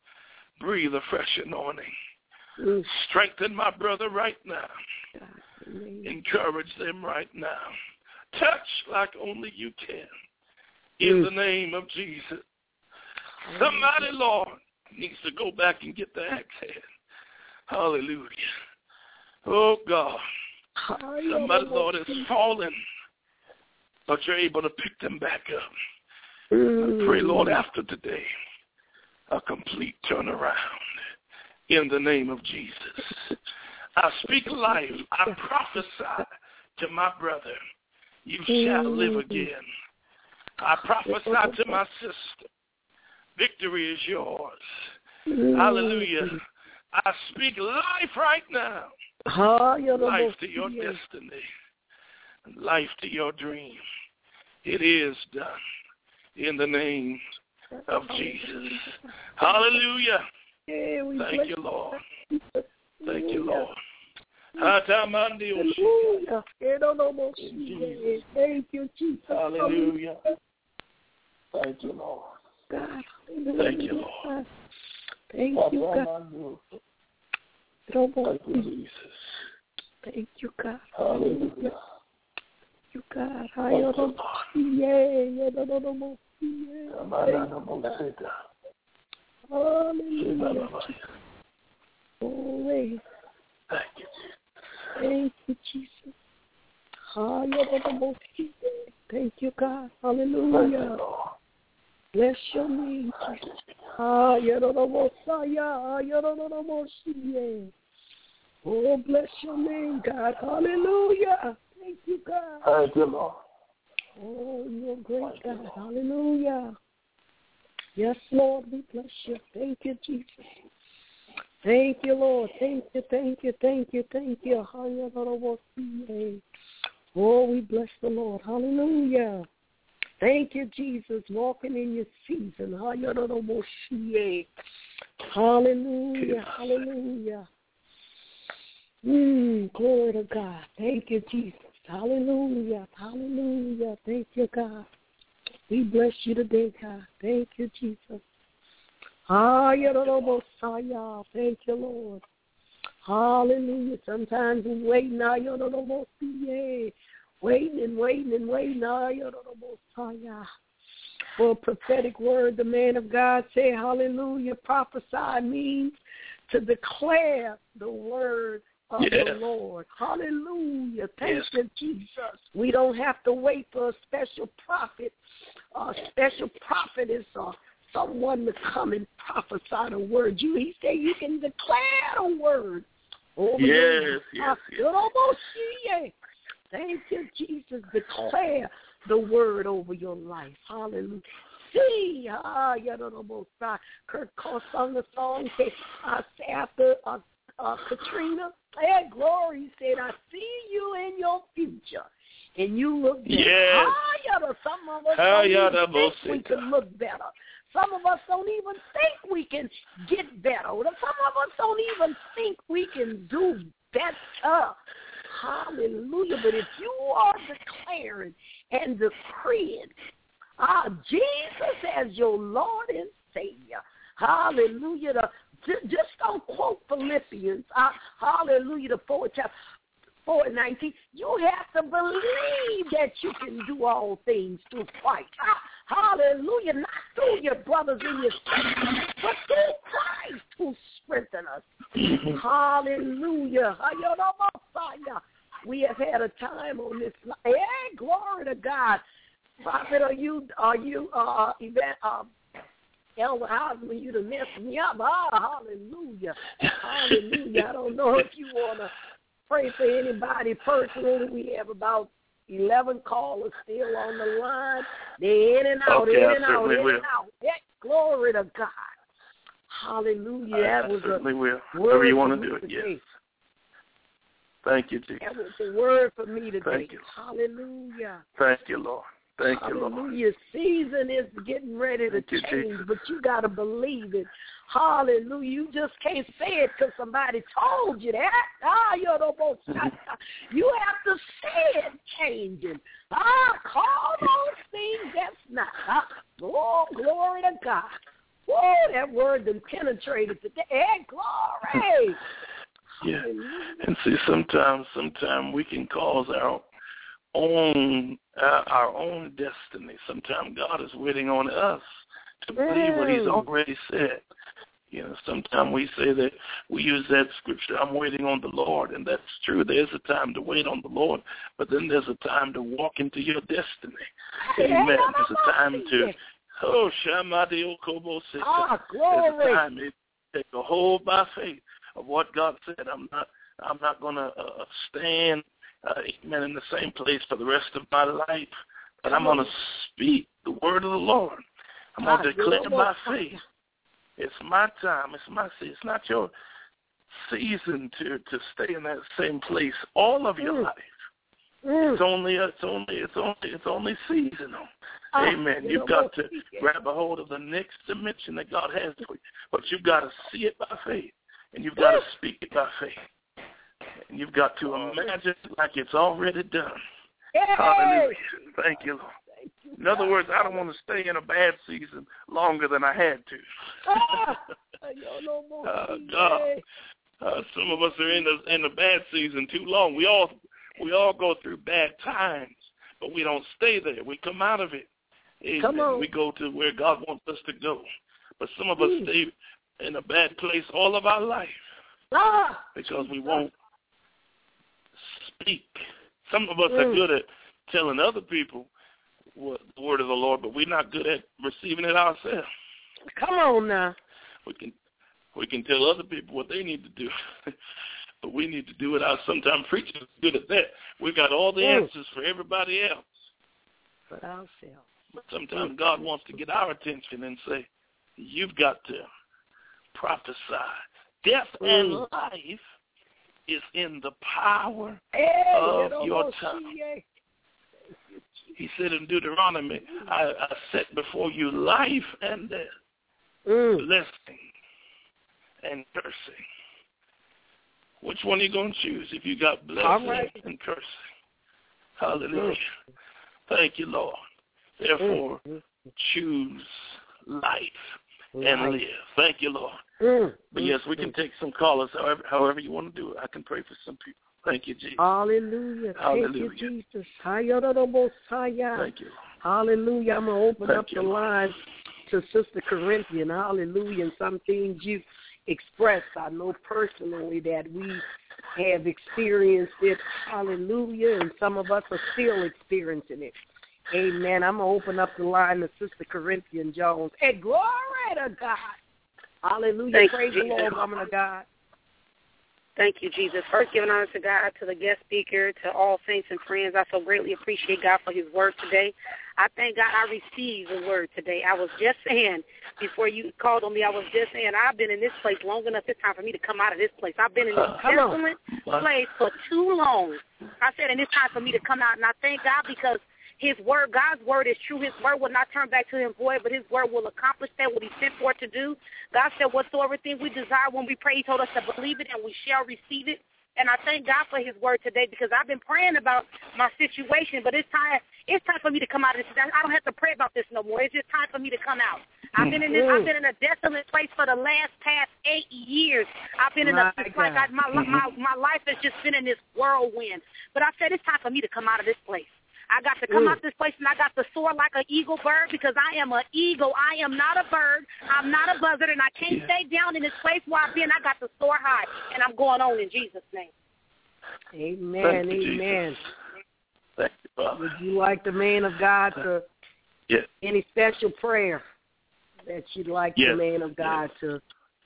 Breathe a fresh anointing. Mm. Strengthen my brother right now. Encourage them right now. Touch like only you can. In the name of Jesus. Somebody, Lord, needs to go back and get the axe head. Hallelujah. Oh, God. Somebody, Lord, is fallen, but you're able to pick them back up. I pray, Lord, after today, a complete turnaround in the name of Jesus. I speak life. I prophesy to my brother, you shall live again. I prophesy to my sister, victory is yours. Hallelujah. I speak life right now. Life to your destiny. Life to your dream. It is done in the name of Jesus. Hallelujah. Thank you, Lord. Thank you, Lord. Hallelujah. Thank you, Jesus. Hallelujah. Thank you, Lord. God. Thank you, Lord. Thank you, God. Thank you, Jesus. Thank you, God. Hallelujah. Thank you, God. Hallelujah. Glory. Thank you, Jesus. Thank you, Jesus. Thank you, God. Hallelujah. Bless your name, Jesus. Oh, bless your name, God. Hallelujah. Thank you, God. Thank you, Lord. Oh, you're great, God. Hallelujah. Yes, Lord, we bless you. Thank you, Jesus. Thank you, Lord. Thank you, thank you, thank you, thank you. Oh, we bless the Lord. Hallelujah. Thank you, Jesus, walking in your season. Hallelujah, hallelujah. Mm, glory to God. Thank you, Jesus. Hallelujah, hallelujah. Thank you, God. We bless you today, God. Thank you, Jesus. Hallelujah. Thank you, Lord. Hallelujah. Sometimes we're waiting. Waiting and waiting and waiting for a prophetic word. The man of God said, hallelujah. Prophesy means to declare the word of yes. the Lord. Hallelujah. Thank yes. you, Jesus. We don't have to wait for a special prophet. A special prophet is uh, someone to come and prophesy the word. You, he said you can declare the word. Over yes, yes, yes. Thank you, Jesus. Declare the word over your life. Hallelujah. See, ah, you don't know both sides. Kurt Cole sung a song uh, after uh, uh, Katrina. Hey, glory. He said, I see you in your future. And you look better. Yes. Ah, some of us don't even think we can look better. Some of us don't even think we can get better. Some of us don't even think we can do better. Hallelujah. But if you are declaring and decreeing ah, Jesus as your Lord and Savior, hallelujah. The, just don't quote Philippians, uh, hallelujah, the fourth chapter. four nineteen, you have to believe that you can do all things through Christ. Hallelujah. Not through your brothers and your sisters, but through Christ who strengthens us. Hallelujah. We have had a time on this line. Hey, glory to God. Prophet, are you, are you, uh, event, uh, Elder Osmond, you to mess me up. Ah, hallelujah. Hallelujah. I don't know if you want to pray for anybody personally. We have about eleven callers still on the line. They're in and out, okay, in and out, in will. and out. Yeah, glory to God. Hallelujah. I, that I was certainly a will. word Whatever you want to for do me it, today. yes. Thank you, Jesus. That was a word for me today. Thank you. Hallelujah. Thank you, Lord. Thank you, Lord. Hallelujah. Season is getting ready to Thank you, change, Jesus. but you got to believe it. Hallelujah. You just can't say it because somebody told you that. Ah, you're the most. You have to say it changing. Ah, call those things that's not. Ah, oh, glory to God. Oh, that word done penetrated today. Hey, glory. Yeah. And see, sometimes, sometimes we can cause our own, uh, our own destiny. Sometimes God is waiting on us to believe what he's already said. You know, sometimes we say that we use that scripture, I'm waiting on the Lord, and that's true. There's a time to wait on the Lord, but then there's a time to walk into your destiny. Amen. There's a time to, oh, Shamadi Okobo Sita. Ah, glory. There's a time to take a hold by faith of what God said. I'm not, I'm not going to uh, stand, uh, amen, in the same place for the rest of my life, but I'm going to speak the word of the Lord. I'm going to declare by faith. It's my time. It's my season. It's not your season to, to stay in that same place all of your mm. life. Mm. It's only it's only it's only it's only seasonal. Ah, Amen. You've got to grab a hold of the next dimension that God has for you, but you've got to see it by faith, and you've got to speak it by faith, and you've got to imagine it like it's already done. Yay! Hallelujah. Thank you, Lord. In other words, I don't want to stay in a bad season longer than I had to. Ah, uh, God, uh, some of us are in the in the bad season too long. We all we all go through bad times, but we don't stay there. We come out of it. Amen. Come on. We go to where God wants us to go. But some of us mm. stay in a bad place all of our life ah, because we won't speak. Some of us mm. are good at telling other people what, the word of the Lord, but we're not good at receiving it ourselves. Come on now. We can we can tell other people what they need to do, but we need to do it ourselves. Sometimes preachers are good at that. We got all the mm. answers for everybody else. But ourselves. But sometimes God wants to get our attention and say, you've got to prophesy. Death mm. and life is in the power hey, of your tongue. He said in Deuteronomy, I, I set before you life and death, mm. blessing and cursing. Which one are you going to choose if you got blessing right. and cursing? Hallelujah. Mm. Thank you, Lord. Therefore, mm. choose life and life. live. Thank you, Lord. Mm. But yes, we can take some callers however, however you want to do it. I can pray for some people. Thank you, Jesus. Hallelujah. Hallelujah. Thank you, Jesus. Thank you. Hallelujah. I'm going to open Thank up you, the Lord. line to Sister Corinthian. Hallelujah. And some things you've expressed, I know personally that we have experienced it. Hallelujah. And some of us are still experiencing it. Amen. I'm going to open up the line to Sister Corinthian Jones. Hey, glory to God. Hallelujah. Thank Praise you, the Lord, woman of God. Thank you, Jesus. First, giving honor to God, to the guest speaker, to all saints and friends. I so greatly appreciate God for his word today. I thank God I received the word today. I was just saying, before you called on me, I was just saying, I've been in this place long enough. It's time for me to come out of this place. I've been in this desolate place for too long. I said, and it's time for me to come out. And I thank God because his word, God's word is true. His word will not turn back to him void, but his word will accomplish that what he sent for it to do. God said, whatsoever thing we desire when we pray, he told us to believe it and we shall receive it. And I thank God for his word today because I've been praying about my situation, but it's time it's time for me to come out of this. I don't have to pray about this no more. It's just time for me to come out. I've been in this, I've been in a desolate place for the last past eight years. I've been in a, it's like I, my, my, my life has just been in this whirlwind. But I said it's time for me to come out of this place. I got to come mm. out this place, and I got to soar like an eagle bird because I am an eagle. I am not a bird. I'm not a buzzard, and I can't yeah. stay down in this place where I've been. I got to soar high, and I'm going on in Jesus' name. Amen, you, amen. Jesus. Thank you, Father. Would you like the man of God to, yes. any special prayer that you'd like yes. the man of God yes. to?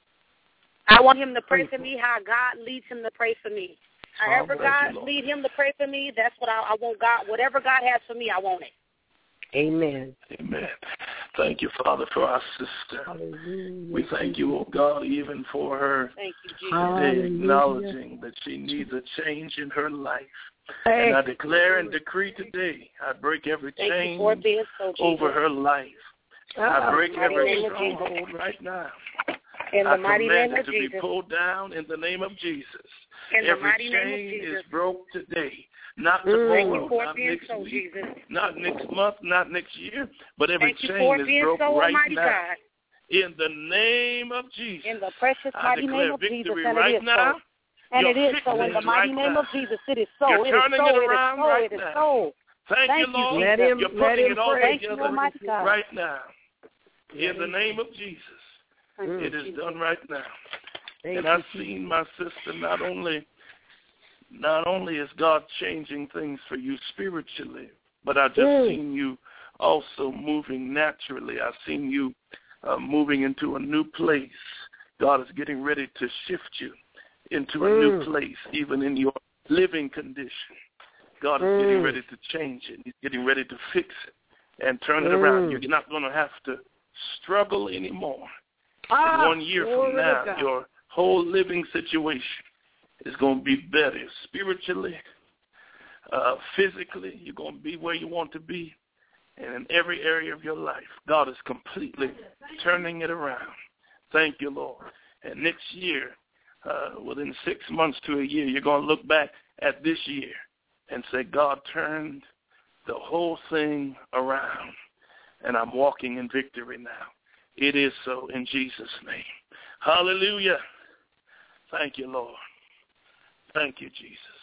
I want him to pray for me how God leads him to pray for me. However oh, God you, lead him to pray for me, that's what I, I want God. Whatever God has for me, I want it. Amen. Amen. Thank you, Father, for our sister. Hallelujah. We thank you, oh God, even for her thank you, Jesus. today, acknowledging that she needs a change in her life. Hey. And I declare and decree today, I break every thank chain so, over her life. Oh, I break every name stronghold right now. In the I mighty command name it of to Jesus. be pulled down in the name of Jesus. In the every mighty chain name of Jesus. is broke today. Not Mm. tomorrow, for not being next so, week, Jesus. not next month, not next year, but every Thank you chain for is being broke so, right Almighty now. God. In the name of Jesus. In the precious I mighty declare name of victory Jesus, and right it is now. so. And You're it is so in the mighty right name now. of Jesus. It is so. You're it is turning so. it It is around so. right It is now. so. Thank, Thank you, you, Lord. Let him, You're let putting him it all pray. Thank you, together Almighty God. right now. In the name of Jesus. Mm. It is done right now. Thank and I've you. seen, my sister, not only not only is God changing things for you spiritually, but I've just Mm. seen you also moving naturally. I've seen you uh, moving into a new place. God is getting ready to shift you into a Mm. new place, even in your living condition. God is Mm. getting ready to change it. He's getting ready to fix it and turn it Mm. around. You're not going to have to struggle anymore. Ah, One year glory from to now, God. your whole living situation is going to be better spiritually, uh, physically. You're going to be where you want to be. And in every area of your life, God is completely turning it around. Thank you, Lord. And next year, uh, within six months to a year, you're going to look back at this year and say, God turned the whole thing around, and I'm walking in victory now. It is so in Jesus' name. Hallelujah. Thank you, Lord. Thank you, Jesus.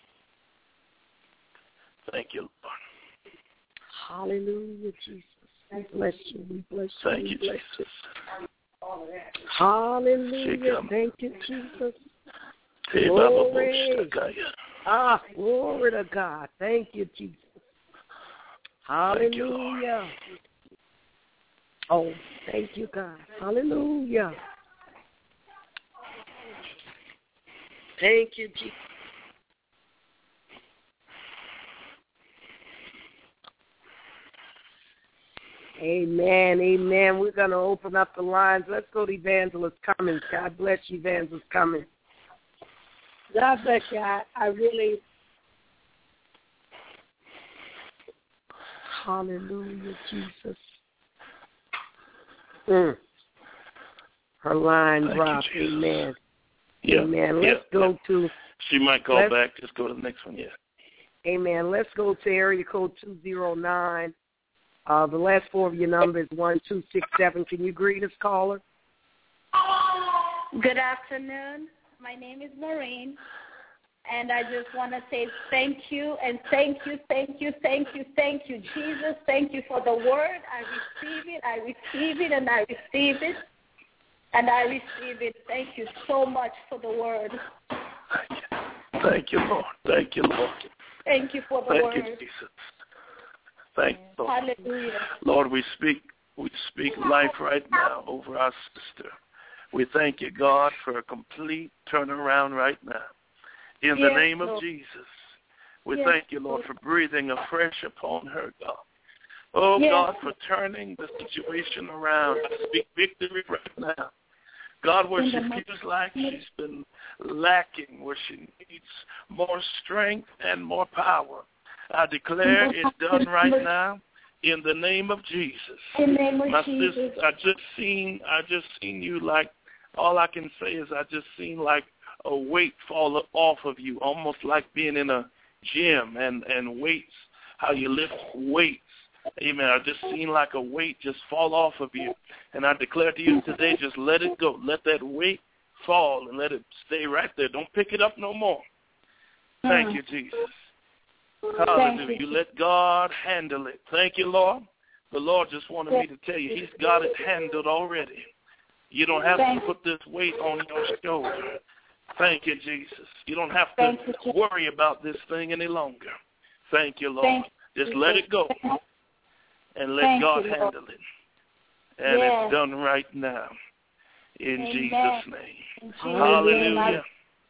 Thank you, Lord. Hallelujah, Jesus. We bless you. We bless you. Thank we you, bless Jesus. You. Hallelujah. Shikam. Thank you, Jesus. Hey, Glory. Baba Boshtakaya. Ah, glory to God. Thank you, Jesus. Thank you, Hallelujah. Oh, thank you, God. Hallelujah. Thank you, Jesus. Amen, amen. We're going to open up the lines. Let's go to Evangelist Cummings. God bless you, Evangelist Cummings. God bless you. I, I really, hallelujah, Jesus. Mm. Her line Thank dropped. you, Jesus. Amen. Yeah, Amen. yeah, Let's go yeah. to. She might call let's, back. Just go to the next one, yeah. Amen. Let's go to area code two zero nine. Uh, the last four of your number is one two six seven. Can you greet us, caller? Good afternoon. My name is Maureen, and I just want to say thank you and thank you, thank you, thank you, thank you, Jesus. Thank you for the word. I receive it, I receive it, and I receive it, and I receive it. Thank you so much for the word. Thank you. Thank you, Lord. Thank you, Lord. Thank you for the Thank word. you, Jesus. Thank you, Lord. Hallelujah. Lord, we speak we speak life right now over our sister. We thank you, God, for a complete turnaround right now. In the Yes, name of Lord. Jesus, we Yes, thank you, Lord, for breathing afresh upon her, God. Oh, Yes. God, for turning the situation around. I speak victory right now. God, where In she the mighty- feels like she's been lacking, where she needs more strength and more power, I declare it's done right now in the name of Jesus. In the name of My Jesus. sister, I just seen, I just seen you like, all I can say is I just seen like a weight fall off of you, almost like being in a gym and, and weights, how you lift weights. Amen. I just seen like a weight just fall off of you. And I declare to you today, just let it go. Let that weight fall and let it stay right there. Don't pick it up no more. Thank you, Jesus. Hallelujah. You let God handle it. Thank you, Lord. The Lord just wanted me to tell you, he's got it handled already. You don't have to put this weight on your shoulder. Thank you, Jesus. You don't have to worry about this thing any longer. Thank you, Lord. Just let it go and let God handle it. And it's done right now in Jesus' name. Hallelujah.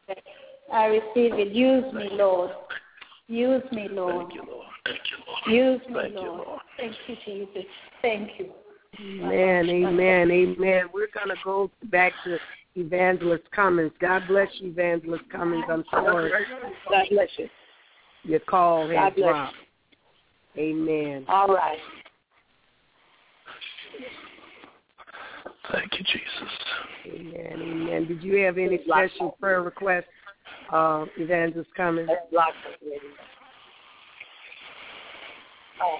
I receive it. Use me, Lord. Use me, Lord. Thank you, Lord. Thank you, Lord. Use me, Thank Lord. you, Lord. Thank you, Jesus. Thank you. Amen, amen, amen. We're going to go back to Evangelist Cummings. God bless you, Evangelist Cummings. I'm sorry. God bless you. Your call has God bless dropped. Amen. All right. Thank you, Jesus. Amen, amen. Did you have any special prayer requests, uh, Evangelist Cummings? Oh.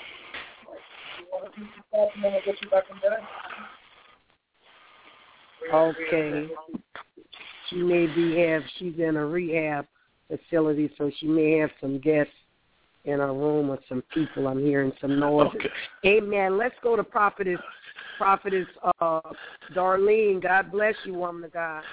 Okay. she may be have she's in a rehab facility, so she may have some guests in her room or some people. I'm hearing some noise. Okay. Amen. Let's go to Prophetess Prophetess uh, Darlene. God bless you, woman of God.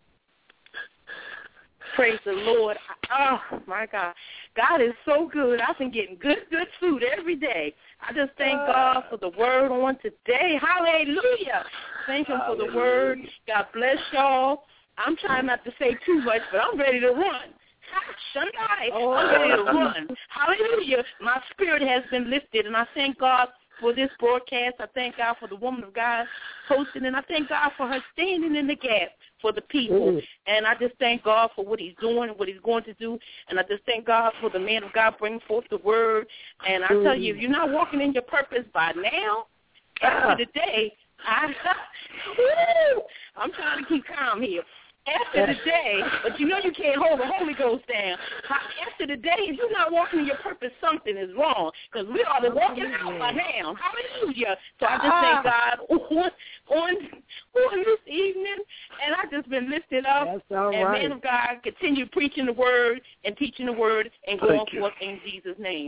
Praise the Lord. Oh, my God. God is so good. I've been getting good, good food every day. I just thank God for the word on today. Hallelujah. Thank him for the word. God bless y'all. I'm trying not to say too much, but I'm ready to run. Shundai. I'm ready to run. Hallelujah. My spirit has been lifted, and I thank God for this broadcast. I thank God for the woman of God hosting, and I thank God for her standing in the gap for the people. Mm. And I just thank God for what he's doing and what he's going to do. And I just thank God for the man of God bringing forth the word. And I mm. tell you, if you're not walking in your purpose by now, after the day, I, woo, I'm trying to keep calm here. After the day, but you know you can't hold the Holy Ghost down. After the day, if you're not walking in your purpose, something is wrong, because we ought to walk it out by now. Hallelujah. So I just thank God on, on, on this evening, and I've just been lifted up. That's all and right. man of God, continue preaching the word and teaching the word and going Thank forth you. In Jesus' name.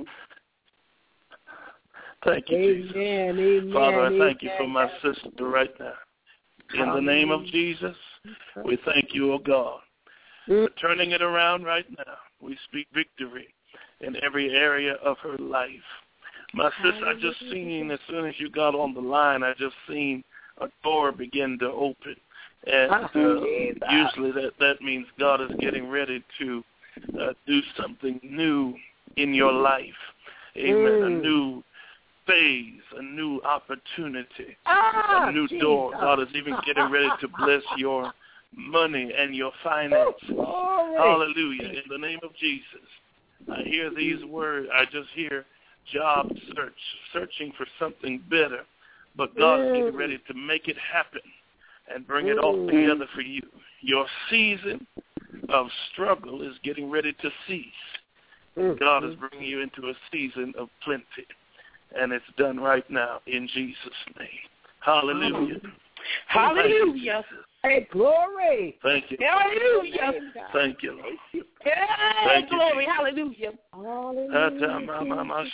Thank you, Amen, Jesus. amen, Father, I amen. thank you for my sister right now. In the name of Jesus, we thank you, O God, for turning it around right now. We speak victory in every area of her life. My sister, I just seen, as soon as you got on the line, I just seen a door begin to open. And uh, usually that, that means God is getting ready to uh, do something new in your life. Amen. Mm. A new phase, a new opportunity, ah, a new Jesus. door. God is even getting ready to bless your money and your finances. Oh, hallelujah. In the name of Jesus. I hear these words. I just hear job search, searching for something better. But God is getting ready to make it happen and bring it all together for you. Your season of struggle is getting ready to cease. God is bringing you into a season of plenty. And it's done right now in Jesus' name. Hallelujah. Hallelujah. Hey, glory. Thank you. Hallelujah. Thank you, Lord. Hey, Thank glory. you. Hallelujah. Hallelujah.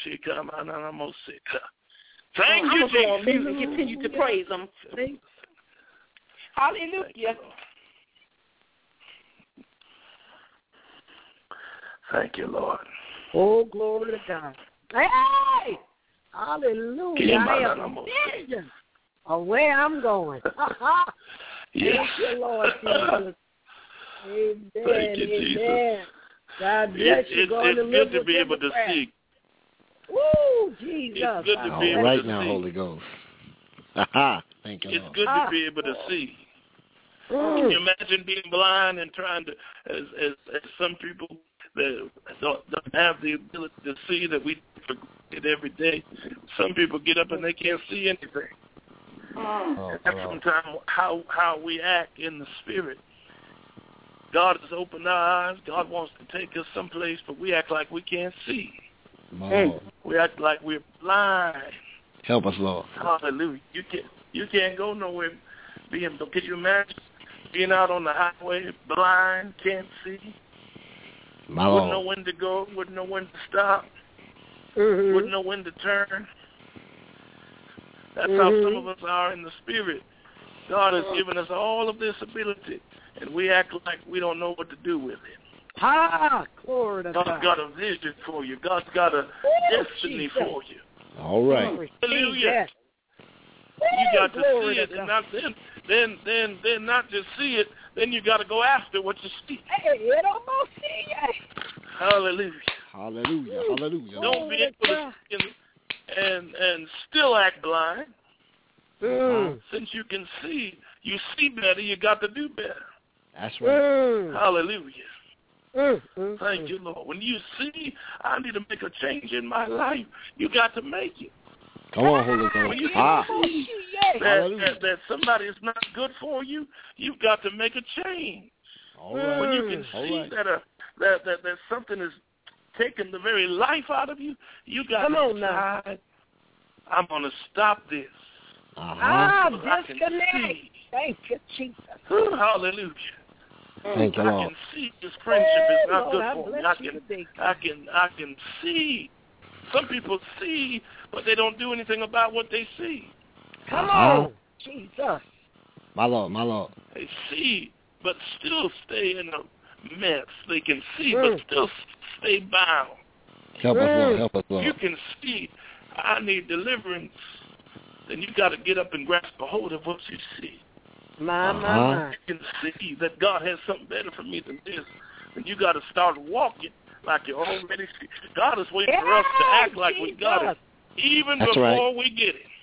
Thank I'm you, going Jesus. to continue to praise him. Hallelujah. Thank you, Lord. Oh, glory to God. Hey! Hallelujah. I have a vision of where I'm going. Yes. Thank you, Lord Jesus. Amen. Thank you, Amen. Jesus. God bless It, you. it, Going it's to live good to with be able to Democrats. see. Woo, Jesus. It's good to All be able right to now, see. Holy Ghost. Aha. Thank you, It's Lord. good Ah. to be able to see. Mm. Can you imagine being blind and trying to, as as, as some people that don't, don't have the ability to see, that we forget every day. Some people get up and they can't see anything. Oh, That's oh. sometimes how how we act in the spirit. God has opened our eyes. God wants to take us someplace, but we act like we can't see. Lord. We act like we're blind. Help us, Lord. Hallelujah. You can't you can't go nowhere being. Could you imagine being out on the highway blind, can't see? My Wouldn't Lord. know when to go, wouldn't know when to stop, Mm-hmm. wouldn't know when to turn. That's Mm-hmm. how some of us are in the spirit. God has given us all of this ability, and we act like we don't know what to do with it. Ah, glory to God's God. got a vision for you. God's got a Ooh, destiny Jesus. for you. All right. Glory. Hallelujah. Jesus. You got to Glory see it, to and God. not then, then, then, then not just see it. Then you got to go after what you see. Hey, it almost see you. Hallelujah. Hallelujah. Hallelujah. Don't be able to see and and still act blind. Mm. Since you can see, you see better. You got to do better. That's right. Mm. Hallelujah. Mm. Mm. Thank you, Lord. When you see, I need to make a change in my life, you got to make it. Come on, Holy When Ghost. you Ah. see that, Hallelujah. that, that somebody is not good for you, you've got to make a change. All right. When you can All see right. that, a, that, that that something is taking the very life out of you, you got Come to on now. decide, I'm going to stop this. Uh-huh. Ah, Because I can disconnect. see. Thank you, Jesus. Ooh, hallelujah. Thank you, I Lord. can see this friendship is not Oh, good Lord, for I me. I bless you can, today. I can, I can see. Some people see, but they don't do anything about what they see. Come Uh-huh. on, Jesus. My Lord, my Lord. They see, but still stay in a mess. They can see, Mm. but still stay bound. Help us, Lord. Mm. Help us, Lord. You can see, I need deliverance. Then you got to get up and grasp a hold of what you see. My, my, Uh-huh. my. You can see that God has something better for me than this. And you got to start walking like you already see. God is waiting for us to act like we got it, even That's before right. we get it.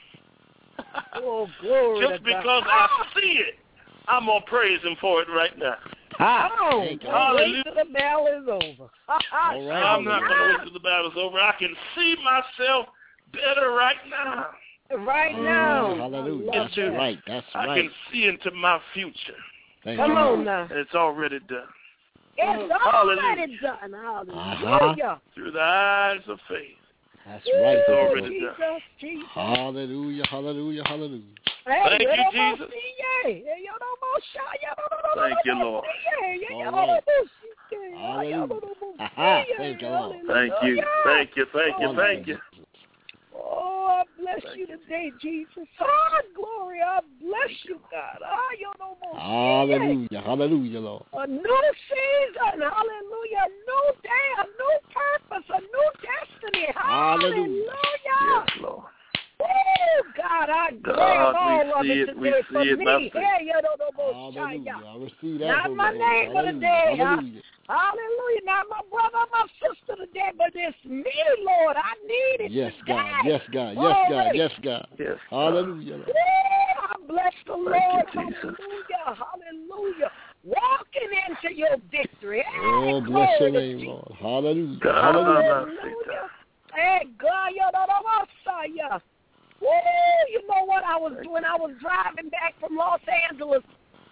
Oh, glory Just to because God. I see it, I'm going to praise him for it right now. Ha! Come on. Thank you. Don't wait till the battle is over. All right. I'm not going to wait till the battle's over. I can see myself better right now. Right now. Hallelujah. I love That's that. right. That's I right. can see into my future. Thank Come you. on now. And it's already done. It's already done. Hallelujah. Through the eyes of faith. That's right. It's Ooh, already Jesus, done. Jesus. Hallelujah. Hallelujah. Hallelujah. Hey, Thank you, don't Jesus. see ye. Hey, you don't want shy. You don't- don't- Thank don't you, want Lord. see ye. You All don't right. want see ye. Hallelujah. You don't want Aha. see ye. Thank you, Lord. Thank you. Thank you. Thank you. Wonderful. Thank you. Oh, I bless Thank you you. today, Jesus. Oh, glory, I bless you, God. Ah, you don't want see ye. Hallelujah. Hallelujah, Lord. A new season, hallelujah, a new day, a new purpose, a new destiny, Hallelujah. hallelujah. Yes, Lord. Oh, God, I grab God, all we of see it it, we today see for it by me. faith. Hey, you don't know about Hallelujah. Shia. I receive that. Not Holy my Ghost. neighbor Hallelujah. today, huh? Hallelujah. Hallelujah. Not my brother, my sister today, but it's me, Lord. I need it Yes, today. God. Yes, God. Yes, God. Glory. Yes, God. Yes. Hallelujah, Lord. Woo, I bless the Lord. Thank you, Jesus. Hallelujah. Hallelujah. Walking into your victory. Hey, Oh, bless your glory to name, Jesus. Lord. Hallelujah. God. Hallelujah. Hallelujah. Hey, God, you know the Messiah. Woo, you know what I was doing? I was driving back from Los Angeles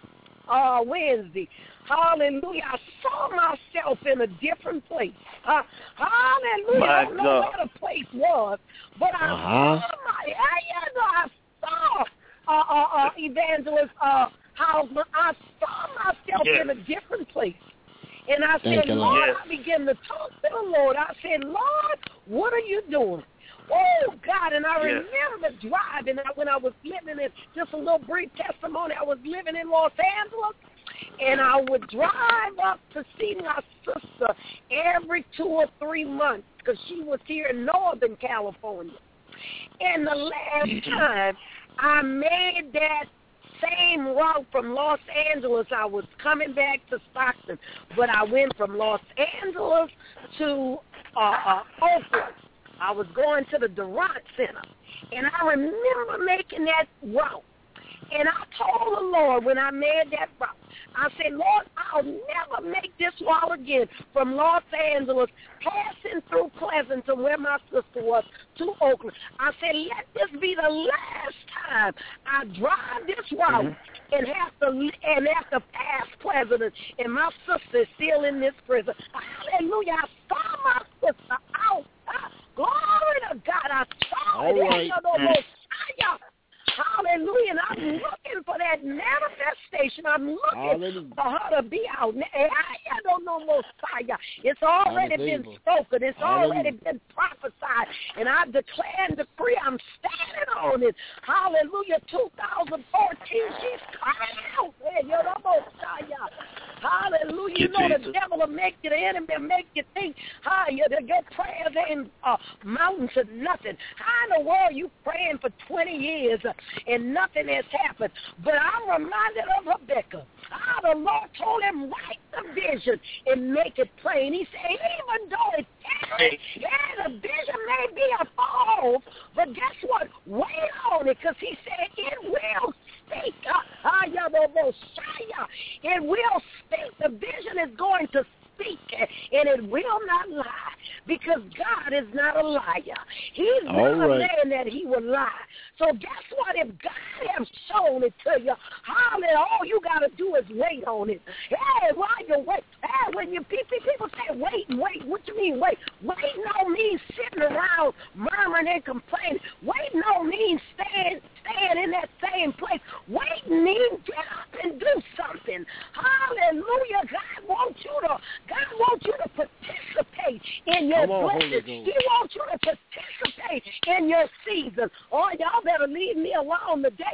uh, Wednesday. Hallelujah. I saw myself in a different place. Uh, hallelujah. My I don't know God. where the place was, but I Uh-huh. saw my, I, you know, I saw uh, uh, uh, Evangelist uh, Hausman. I saw myself Yes. in a different place. And I Thank said, you, Lord, Lord. Yes. I began to talk to the Lord. I said, Lord, what are you doing? Oh, God, and I Yes. remember driving I, when I was living in, just a little brief testimony, I was living in Los Angeles, and I would drive up to see my sister every two or three months because she was here in Northern California. And the last time I made that same route from Los Angeles, I was coming back to Stockton, but I went from Los Angeles to uh, uh, Oakland. I was going to the Durant Center, and I remember making that route. And I told the Lord when I made that route, I said, Lord, I'll never make this route again from Los Angeles, passing through Pleasanton, where my sister was, to Oakland. I said, let this be the last time I drive this route mm-hmm. and have to and have to pass Pleasanton, and my sister is still in this prison. Hallelujah. I saw my sister out. Glory to God. I saw All it. right. Mm. Hallelujah. And I'm looking for that manifestation. I'm looking Hallelujah. for her to be out. I don't know Messiah. It's already been spoken. It's Hallelujah. already been prophesied. And I declare and decree I'm standing on it. Hallelujah. two thousand fourteen, she's coming out. Hey, you know Messiah. Hallelujah. You know the devil will make you, the enemy will make you think, how you, your prayers ain't uh, mountain to nothing. How in the world you praying for twenty years uh, and nothing has happened? But I'm reminded of Rebecca. How the Lord told him, write the vision and make it plain. He said, even though it tarries, yeah, the vision may be a fall, but guess what? Wait on it, because he said it will speak. Uh, it will speak. The vision is going to speak, and it will not lie, because God is not a liar. He's not All right. a man that he will lie. So guess what? If God has shown it to you, hallelujah, all you got to do is wait on it. Hey, while you wait, hey, when you people, people say wait and wait, what you mean wait? Waiting don't mean sitting around murmuring and complaining. Waiting don't mean staying, staying in that same place. Waiting means get up and do something. Hallelujah,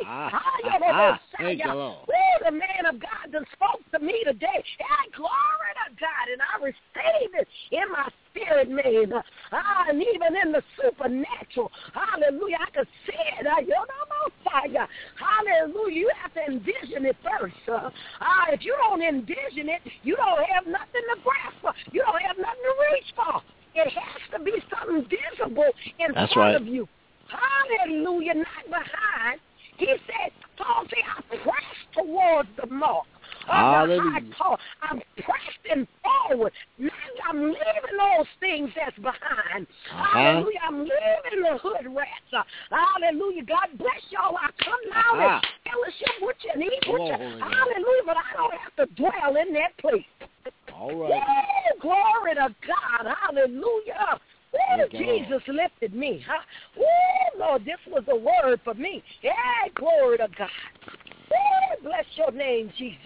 Ah, Ah, ah, ah. Thank you, Lord. Oh, the man of God that spoke to me today. Hey, glory to God, and I receive it in my spirit, man. Ah, and even in the supernatural. Hallelujah. I can see it. Uh, you're not fire. Hallelujah. You have to envision it first. Uh, ah, if you don't envision it, you don't have nothing to grasp for. You don't have nothing to reach for. It has to be something visible in That's front right. of you. Hallelujah, not behind. He said, Paul said, I press towards the mark. Hallelujah. I'm pressing forward. Now I'm leaving those things that's behind. Uh-huh. Hallelujah. I'm leaving the hood rats. Uh, hallelujah. God bless y'all. I come now Uh-huh. and fellowship with you and eat Come with on, you. Holy God. Hallelujah. But I don't have to dwell in that place. All right. Yeah, glory to God. Hallelujah. Oh, Thank you, Jesus lifted me. Huh? Oh, Lord, this was a word for me. Yeah, glory to God. Oh, bless your name, Jesus.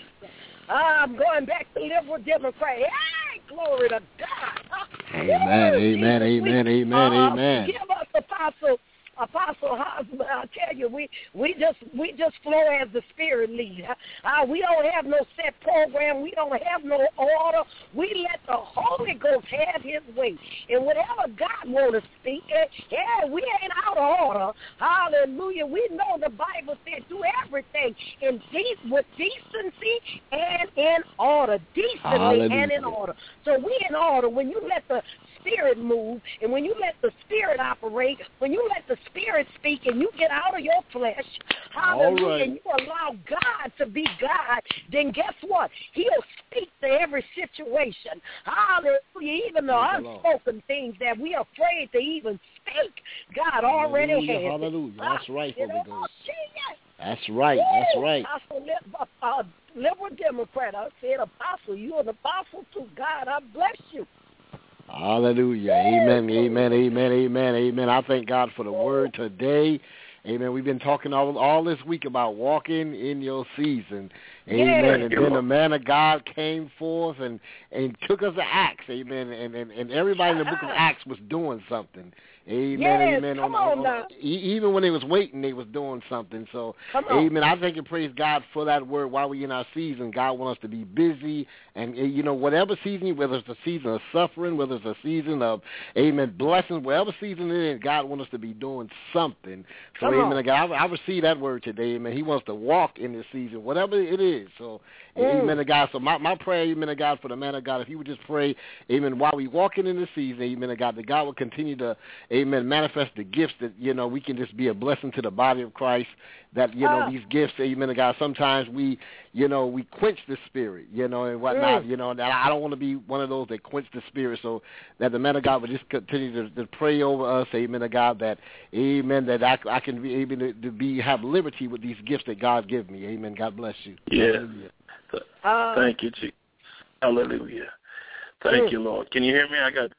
I'm going back to liberal Democrat. Hey, glory to God. Huh? Amen, Oh, amen, Jesus, we, amen, amen, uh, amen. Give us, Apostle. Apostle Hosmer, I tell you, we we just we just flow as the Spirit leads. Uh, we don't have no set program. We don't have no order. We let the Holy Ghost have His way, and whatever God wants to speak, eh, yeah, we ain't out of order. Hallelujah. We know the Bible said do everything in de- with decency and in order, decently Hallelujah. and in order. So we in order. When you let the Spirit move, and when you let the Spirit operate, when you let the Spirit speak, and you get out of your flesh, hallelujah, All right. and you allow God to be God, then guess what? He'll speak to every situation. Hallelujah. Even the Thank you, Lord. unspoken things that we are afraid to even speak, God already Hallelujah, has it. hallelujah. That's right, You Holy know, Ghost. Jesus. That's right, that's Woo! right. Apostle, uh, uh, liberal Democrat. I said, Apostle, you're an apostle to God. I bless you. Hallelujah. Amen, amen, amen, amen, amen. I thank God for the word today. Amen. We've been talking all, all this week about walking in your season. Amen. And then the man of God came forth and, and took us to Acts. Amen. And, and, and everybody in the book of Acts was doing something. Amen. Yes, amen. come on, on on, now. e- even when they was waiting, they was doing something. So, Come on. amen. I thank and praise God for that word while we in our season. God wants us to be busy. And, uh, you know, whatever season, whether it's a season of suffering, whether it's a season of, amen, blessings, whatever season it is, God wants us to be doing something. So, Come amen. on. God, I, I receive that word today, amen. He wants to walk in this season, whatever it is. So, Mm. amen to God. So my, my prayer, amen to God, for the man of God, if he would just pray, amen, while we walking in this season, amen to God, that God will continue to, amen, manifest the gifts that, you know, we can just be a blessing to the body of Christ, that, you know, Ah. these gifts, amen to God, sometimes we, you know, we quench the spirit, you know, and whatnot, Mm. you know, and I don't want to be one of those that quench the spirit, so that the man of God would just continue to, to pray over us, amen to God, that, amen, that I, I can be able to, to be, have liberty with these gifts that God give me, amen. God bless you. Yeah. Hallelujah. Uh, Thank you, Jesus. Hallelujah. Thank Mm. you, Lord. Can you hear me? I got.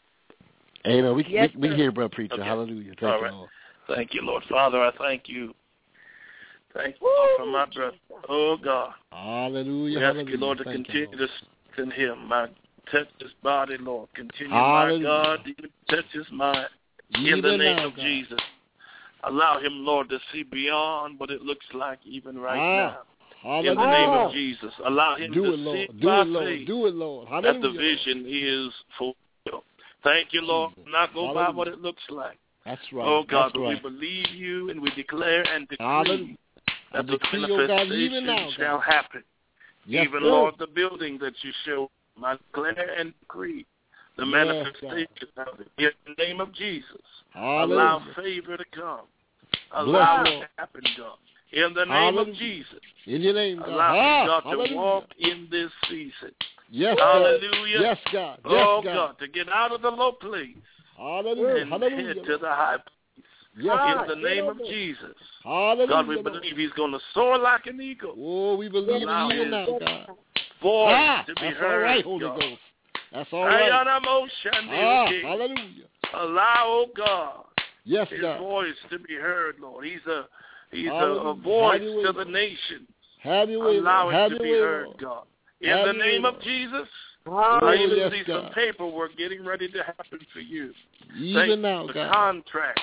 Amen. We, Yes, we, we sir. hear, brother preacher. Okay. Hallelujah. Thank All you, right. Lord. Thank you, Lord. Father, I thank you. Thank you, Lord, for my brother. Oh, God. Hallelujah. We ask Hallelujah. you, Lord, to Thank continue you, Lord. to strengthen him. My, touch his body, Lord. Continue, Hallelujah. my God, to touch his mind. In Even the name now, of God. Jesus. Allow him, Lord, to see beyond what it looks like even right Ah, now. In the hallelujah. name Ah. of Jesus. Allow him Do to it, Lord. see Do by it, Lord. faith Do it, Lord. that Hallelujah. the vision is fulfilled. Thank you, Lord. Jesus. Not go by Hallelujah. what it looks like. That's right. Oh, God, That's but right. we believe you and we declare and decree Hallelujah. I that the decree, oh God, even manifestation now, shall God. happen. Yes, even, sir. Lord, the building that you show, I declare and decree the Yes, manifestation of it. In the name of Jesus, Hallelujah. allow favor to come. Bless Allow you, it Lord. to happen, God. In the name Hallelujah. of Jesus, In your name, God. allow Ah, God hallelujah. to walk in this season. Yes, God. Hallelujah. Yes, God. Yes, Oh, God. God, to get out of the low place Hallelujah. and Hallelujah. head to Lord. the high place. Yes, Ah, In God. the name of Jesus. Hallelujah. God, we Lord. believe he's going to soar like an eagle. Oh, we believe Allow it even his now, God. voice Ah, to be that's heard, all right, Holy God. Ghost. That's all right. Ayanamoshande, Ah, okay. hallelujah. Allow, oh God, Yes, his God. voice to be heard, Lord. He's a he's a, a Hallelujah. voice Have your way, to the Lord. nation. Have your way, Allow Lord. it Have to your be way, heard, Lord. God. In Have the your way, name of Lord. Jesus, Oh, I even yes, see God. some paperwork getting ready to happen for you. Even Thank now, the God. contract.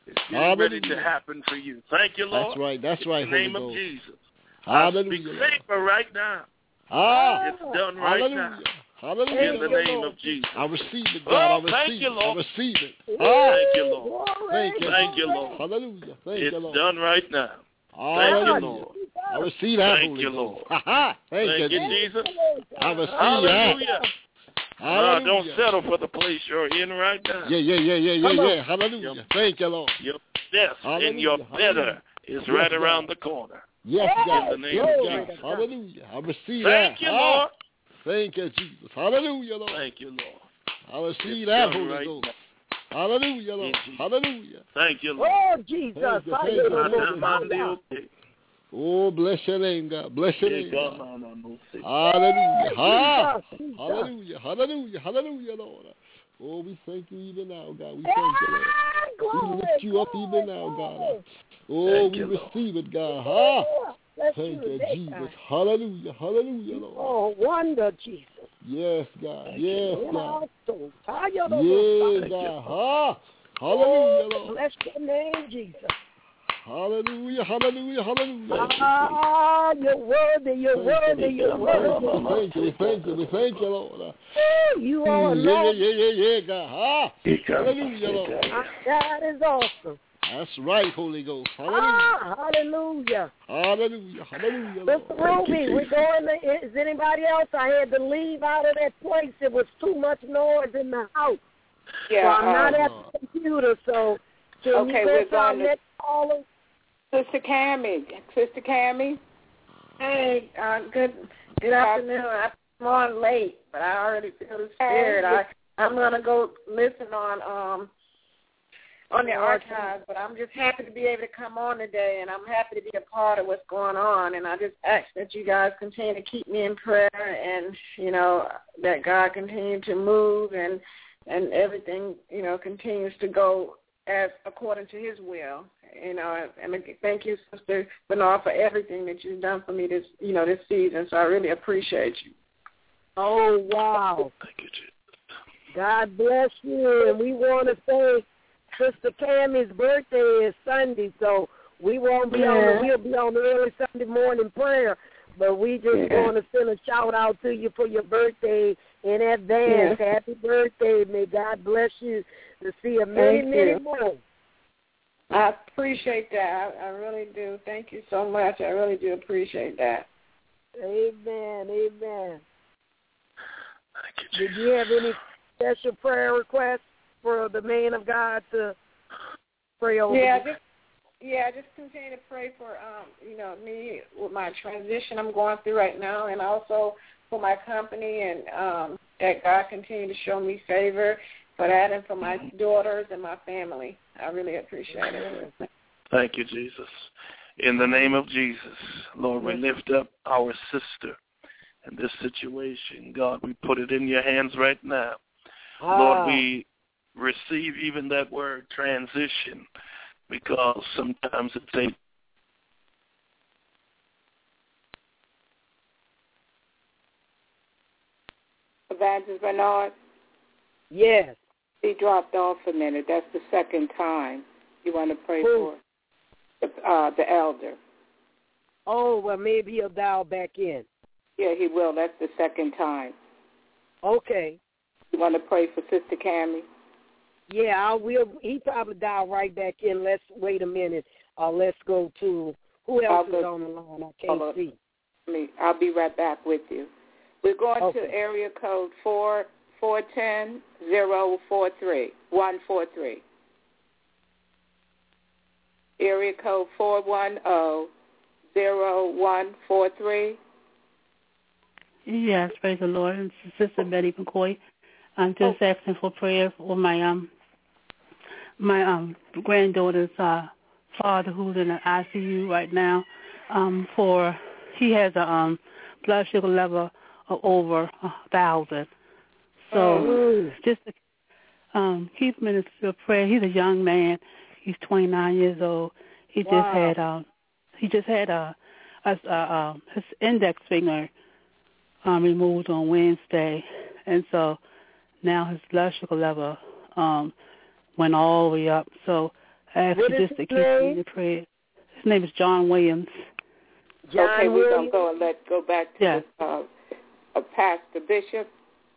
It's getting ready to happen for you. Thank you, Lord. That's right. That's in right. In the name Holy of Ghost. Jesus. Hallelujah. I speak favor right now. Ah, it's done right hallelujah. now. Hallelujah. In the name of Jesus. I receive it, God. Oh, I receive thank you, it. Lord. I receive it. Ah, thank you, Lord. Thank you, thank you, Jesus. Lord. Hallelujah. Thank it's you, Lord. done right now. Hallelujah. Thank you, Lord. I receive that, Thank Holy you, Ghost. Lord. Ha-ha. Thank, Thank you, you, Jesus. I receive Hallelujah. that. Hallelujah. No, don't Hallelujah. settle for the place you're in right now. Yeah, yeah, yeah, yeah, yeah, yeah. Hallelujah. Your, Thank you, Lord. Your best Hallelujah. and your Hallelujah. better is Yes, right God. around the corner. Yes, God. In the name yes, of God. Jesus. Hallelujah. I receive Thank that. you, ah. Lord. Thank you, Jesus. Hallelujah, Lord. Thank you, Lord. I receive it's that, done Holy right Ghost. now. Hallelujah, Lord. Hallelujah. Thank you, Lord. Oh, Jesus. Thank you, thank you, Hallelujah. thank you. Oh, bless your name, God. Bless your name, God. God. Hallelujah. Ha. Jesus. Hallelujah. Hallelujah. Hallelujah, Lord. Oh, we thank you even now, God. We thank you, Lord. Glory, We lift you glory, up even now, glory. God. Oh, Thank we you, receive Lord. it, God. Ha. Bless Thank you, you, today, Jesus. God. Hallelujah. Hallelujah, Lord. Oh, wonder, Jesus. Yes, God. Yes, God. Yeah, Yeah, God. Ha. Hallelujah, Lord. Bless your name, Jesus. Hallelujah, hallelujah, hallelujah. Ah, you're worthy, you're worthy, you're worthy. Thank you, we thank you, we thank you, Lord. Oh, you are yeah, Lord. yeah, yeah, yeah, yeah, God. Ah, hallelujah, Lord. God is awesome. That's right, Holy Ghost. Hallelujah. Ah, hallelujah. Hallelujah, hallelujah, Lord. Mister Ruby, we're going to, is anybody else? I had to leave out of that place. It was too much noise in the house. Yeah, so I'm not uh, at the computer, so can okay, you go we're to our going to next caller? Sister Cammie. Sister Cammie. Hey, uh, good good afternoon. I'm on late, but I already feel the spirit. I I'm gonna go listen on um on the archives, but I'm just happy to be able to come on today, and I'm happy to be a part of what's going on. And I just ask that you guys continue to keep me in prayer, and you know that God continue to move, and and everything you know continues to go as according to His will. You know, and thank you, Sister Bernard, for everything that you've done for me this, you know, this season. So I really appreciate you. Oh, wow. Thank you, Jesus. God bless you. And we want to say Sister Cammie's birthday is Sunday, so we won't be yeah. on the, we'll be on the early Sunday morning prayer. But we just yeah. want to send a shout out to you for your birthday in advance. Yeah. Happy birthday. May God bless you to see a many, Thank many you. more. I appreciate that. I, I really do. Thank you so much. I really do appreciate that. Amen. Amen. Thank you, Did you have any special prayer requests for the man of God to pray over? Yeah, you? just yeah, just continue to pray for um, you know, me with my transition I'm going through right now, and also for my company, and um, that God continue to show me favor for that, and for my daughters and my family. I really appreciate it. Thank you, Jesus. In the name of Jesus, Lord, we lift up our sister in this situation. God, we put it in your hands right now. Ah. Lord, we receive even that word transition, because sometimes it's a Evangelist Bernard? Yes. He dropped off a minute. That's the second time you want to pray Who? for the, uh, the elder. Oh, well, maybe he'll dial back in. Yeah, he will. That's the second time. Okay. You want to pray for Sister Cammie? Yeah, I will. He probably dial right back in. Let's wait a minute. Uh, let's go to, who else I'll is go, on the line? I can't I'll, see. Me, I'll be right back with you. We're going okay. to area code four four ten zero four three one four three. Area code four one zero zero one four three. Yes, praise the Lord. It's Sister Betty McCoy. I'm just oh. asking for prayer for my um my um granddaughter's uh father, who's in the I C U right now. Um, for he has a um blood sugar level of over a thousand. So oh. just to, um keep him in a prayer. He's a young man. He's twenty-nine years old. He wow. just had um he just had a, a, a, a his index finger um removed on Wednesday, and so now his blood sugar level um went all the way up. So I ask What you is just to his keep name? him in your prayer. His name is John Williams. John okay, we're Williams? going to go and let go back to Yeah. the, uh, uh, Pastor Bishop.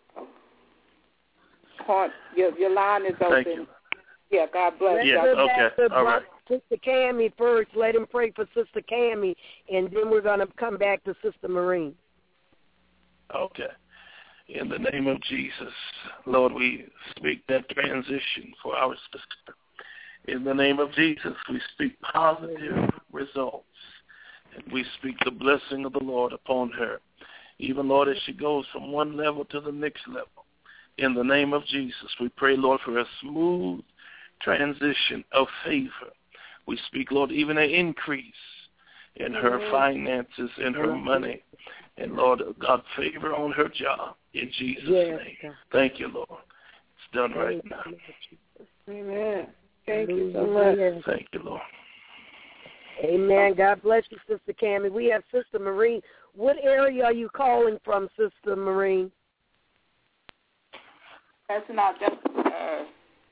Point, your, your line is open. Thank you. Yeah, God bless Let's you. Yes, go back okay. to All right. Sister Cammie first. Let him pray for Sister Cammie, and then we're going to come back to Sister Maureen. Okay. In the name of Jesus, Lord, we speak that transition for our sister. In the name of Jesus, we speak positive results. And we speak the blessing of the Lord upon her. Even, Lord, as she goes from one level to the next level. In the name of Jesus, we pray, Lord, for a smooth transition of favor. We speak, Lord, even an increase in her finances, in her money. And, Lord, God, favor on her job in Jesus' Yes, name. God. Thank you, Lord. It's done right now. Amen. Thank you so much. Thank you, Lord. Amen. God bless you, Sister Cammie. We have Sister Maureen. What area are you calling from, Sister Maureen? That's not just uh,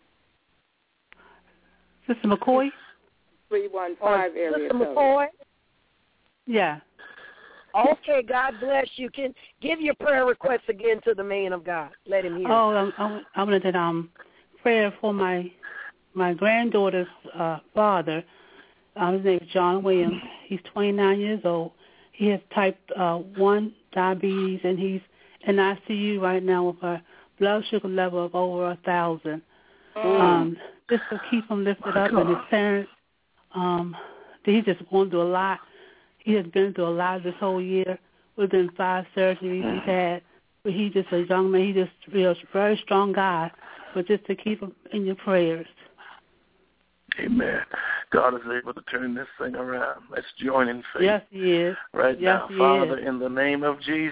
Sister McCoy? three one five oh, area Sister code. McCoy? Yeah. Okay, God bless you. Can give your prayer requests again to the man of God. Let him hear. Oh, I'm, I'm, I'm going to um prayer for my my granddaughter's uh, father. Uh, his name is John Williams. He's twenty-nine years old. He has type uh, one diabetes, and he's in I C U right now with a blood sugar level of over a thousand. Mm. Um, just to keep him lifted up, and his parents. Um, he's just going through a lot. He has been through a lot this whole year. Within five surgeries he's had. But he's just a young man. He's just a very strong guy. But just to keep him in your prayers. Amen. God is able to turn this thing around. Let's join in faith. Yes, he is. Right yes, now, he Father, is. in the name of Jesus,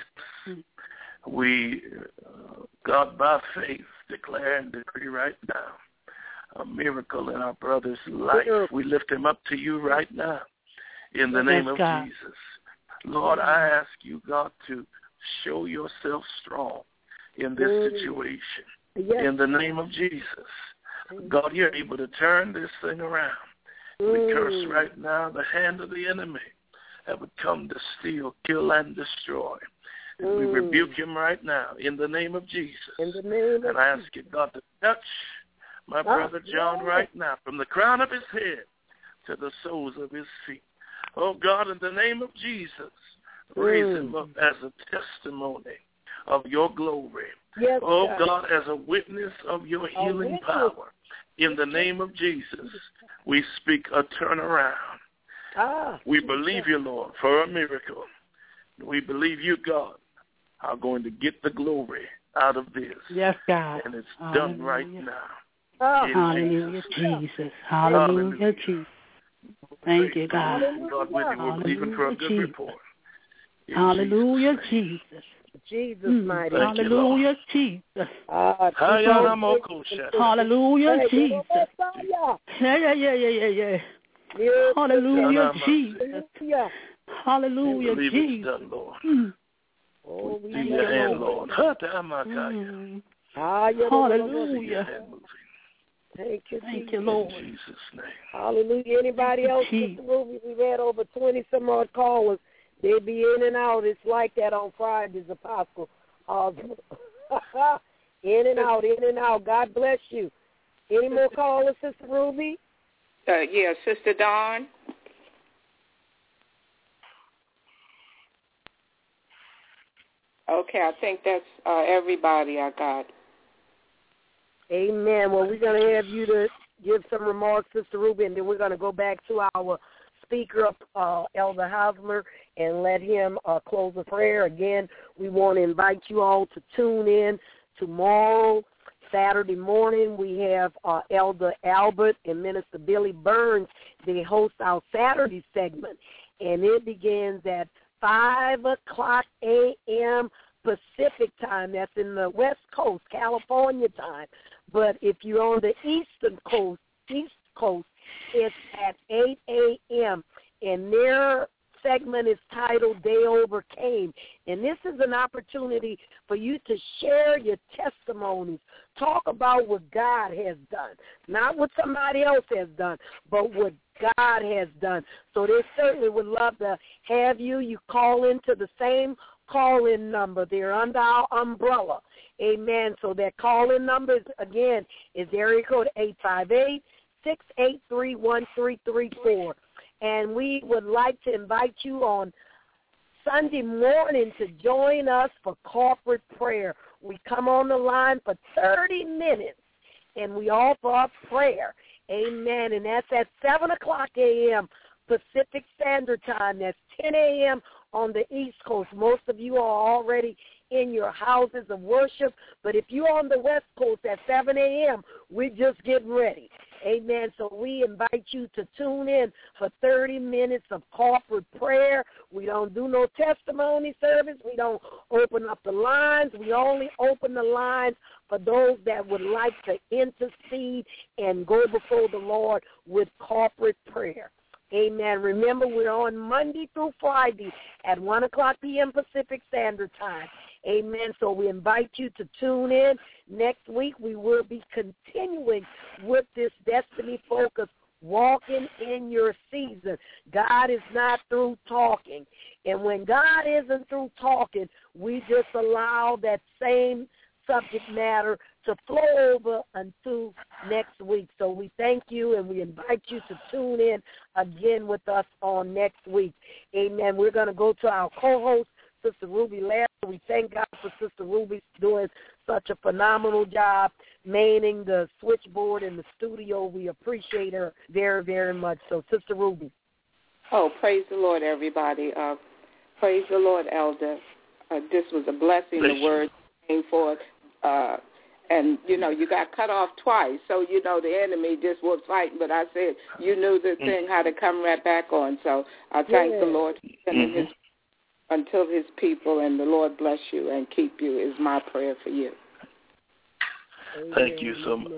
we, uh, God, by faith, declare and decree right now a miracle in our brother's life. We lift him up to you right now in the name yes, of God. Jesus. Lord, I ask you, God, to show yourself strong in this situation. Yes. In the name of Jesus. God, you're able to turn this thing around. We curse right now the hand of the enemy that would come to steal, kill, and destroy. And we rebuke him right now in the name of Jesus. In the name of and I ask you, God, to touch my brother John right now from the crown of his head to the soles of his feet. Oh, God, in the name of Jesus, raise him up as a testimony of your glory. Yes, oh, God. God, as a witness of your healing power. In the name of Jesus, we speak a turnaround. Ah, we believe you, Lord, for a miracle. We believe you, God, are going to get the glory out of this. Yes, God. And it's Hallelujah. done right now. Oh, hallelujah, Jesus. Hallelujah, Hallelujah. Jesus. Thank you, God. God, with you, we're believing for a good Jesus. report. In Hallelujah, Jesus. Jesus. Jesus, Mm. mighty. Thank you, Hallelujah, Lord. Jesus. Ah, Hallelujah, Hey, Jesus. Messiah. Yeah, yeah, yeah, yeah, yeah, yeah. Yes, Hallelujah, Yes. Jesus. Hallelujah. Hallelujah, believe Jesus. it's done, Lord. Mm. Oh, we See Thank your you, hand, Lord. Lord. Hatamakaya. Mm. Ah, yeah, Hallelujah. Hand moving. Thank you, Thank Jesus. you, Lord. In Jesus' name. Hallelujah. Anybody Thank you, else? Jesus. Sister Ruby, we've had over twenty some odd callers. They be in and out. It's like that on Fridays, Apostle. Uh, in and out, in and out. God bless you. Any more callers, Sister Ruby? Uh, yeah, Sister Dawn. Okay, I think that's uh, everybody I got. Amen. Well, we're going to have you to give some remarks, Sister Ruby, and then we're going to go back to our speaker, uh, Elder Hosmer, and let him uh, close the prayer. Again, we want to invite you all to tune in tomorrow, Saturday morning. We have uh, Elder Albert and Minister Billy Burns. They host our Saturday segment, and it begins at five o'clock a.m. Pacific time. That's in the West Coast, California time. But if you're on the Eastern Coast, East Coast, it's at eight a.m. And their segment is titled They Overcame, and this is an opportunity for you to share your testimonies. Talk about what God has done, not what somebody else has done, but what God has done. So they certainly would love to have you. You call into the same call-in number. They're under our umbrella. Amen. So that call-in number, is, again, is area code eight five eight, six eight three, one three three four. And we would like to invite you on Sunday morning to join us for corporate prayer. We come on the line for thirty minutes, and we offer up prayer. Amen. And that's at seven o'clock a.m. Pacific Standard Time. That's ten a.m. on the East Coast. Most of you are already in your houses of worship. But if you're on the West Coast at seven a.m., we're just getting ready. Amen. So we invite you to tune in for thirty minutes of corporate prayer. We don't do no testimony service. We don't open up the lines. We only open the lines for those that would like to intercede and go before the Lord with corporate prayer. Amen. Remember, we're on Monday through Friday at one o'clock p.m. Pacific Standard Time. Amen. So we invite you to tune in. Next week we will be continuing with this Destiny Focus, walking in your season. God is not through talking. And when God isn't through talking, we just allow that same subject matter to flow over until next week. So we thank you and we invite you to tune in again with us on next week. Amen. We're going to go to our co-host, Sister Ruby Larry. We thank God for Sister Ruby doing such a phenomenal job manning the switchboard in the studio. We appreciate her very, very much. So, Sister Ruby. Oh, praise the Lord, everybody. Uh, praise the Lord, Elder. Uh, this was a blessing, the word came forth. Uh, and, you know, you got cut off twice. So, you know, the enemy just was fighting. But I said you knew the thing, how to come right back on. So I thank yeah. the Lord for sending mm-hmm. his until his people, and the Lord bless you and keep you is my prayer for you. Amen. Thank you so much.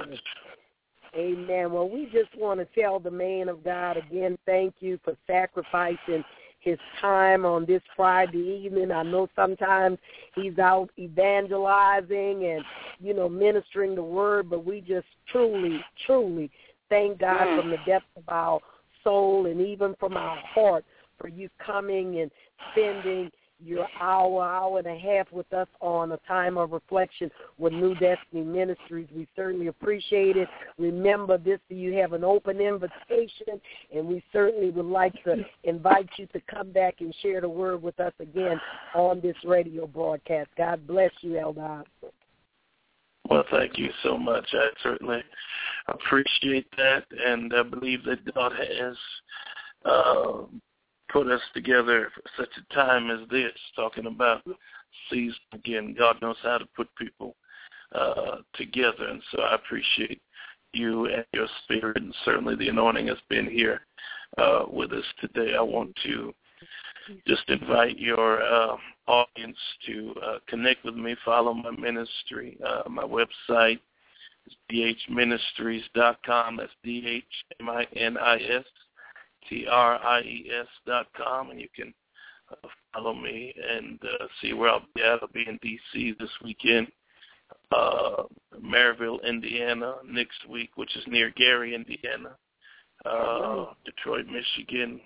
Amen. Well, we just want to tell the man of God again, thank you for sacrificing his time on this Friday evening. I know sometimes he's out evangelizing and, you know, ministering the word, but we just truly, truly thank God mm. from the depths of our soul and even from our heart for you coming and spending your hour, hour and a half with us on a time of reflection with New Destiny Ministries. We certainly appreciate it. Remember this, you have an open invitation, and we certainly would like to invite you to come back and share the word with us again on this radio broadcast. God bless you, Elder. Well, thank you so much. I certainly appreciate that, and I believe that God has uh, put us together for such a time as this, talking about season again. God knows how to put people uh, together, and so I appreciate you and your spirit, and certainly the anointing has been here uh, with us today. I want to just invite your uh, audience to uh, connect with me, follow my ministry. Uh, my website is d h ministries dot com. That's D H M I N I S T R I E S dot com, and you can uh, follow me and uh, see where I'll be at. I'll be in D C this weekend, uh, Maryville, Indiana next week, which is near Gary, Indiana, uh, Detroit, Michigan,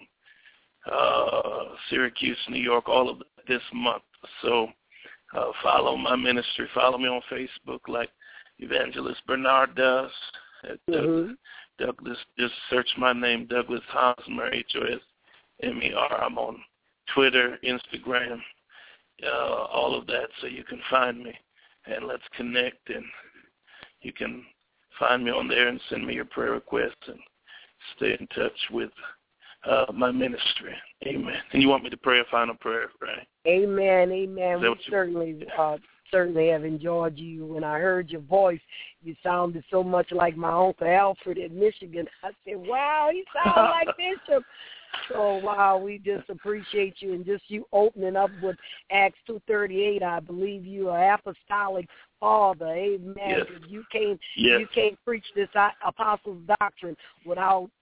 uh, Syracuse, New York, all of this month. So uh, follow my ministry. Follow me on Facebook like Evangelist Bernard does. At, mm-hmm. Douglas, just search my name, Douglas Hosmer, H O S M E R. I'm on Twitter, Instagram, uh, all of that, so you can find me. And let's connect, and you can find me on there and send me your prayer requests and stay in touch with uh, my ministry. Amen. And you want me to pray a final prayer, right? Amen, amen. We certainly uh, certainly have enjoyed you. When I heard your voice, you sounded so much like my Uncle Alfred in Michigan. I said, wow, he sounds like Bishop. So, wow, we just appreciate you, and just you opening up with Acts two thirty-eight. I believe you are apostolic father. Amen. Yes. You can't, yes. you can't preach this apostles' doctrine without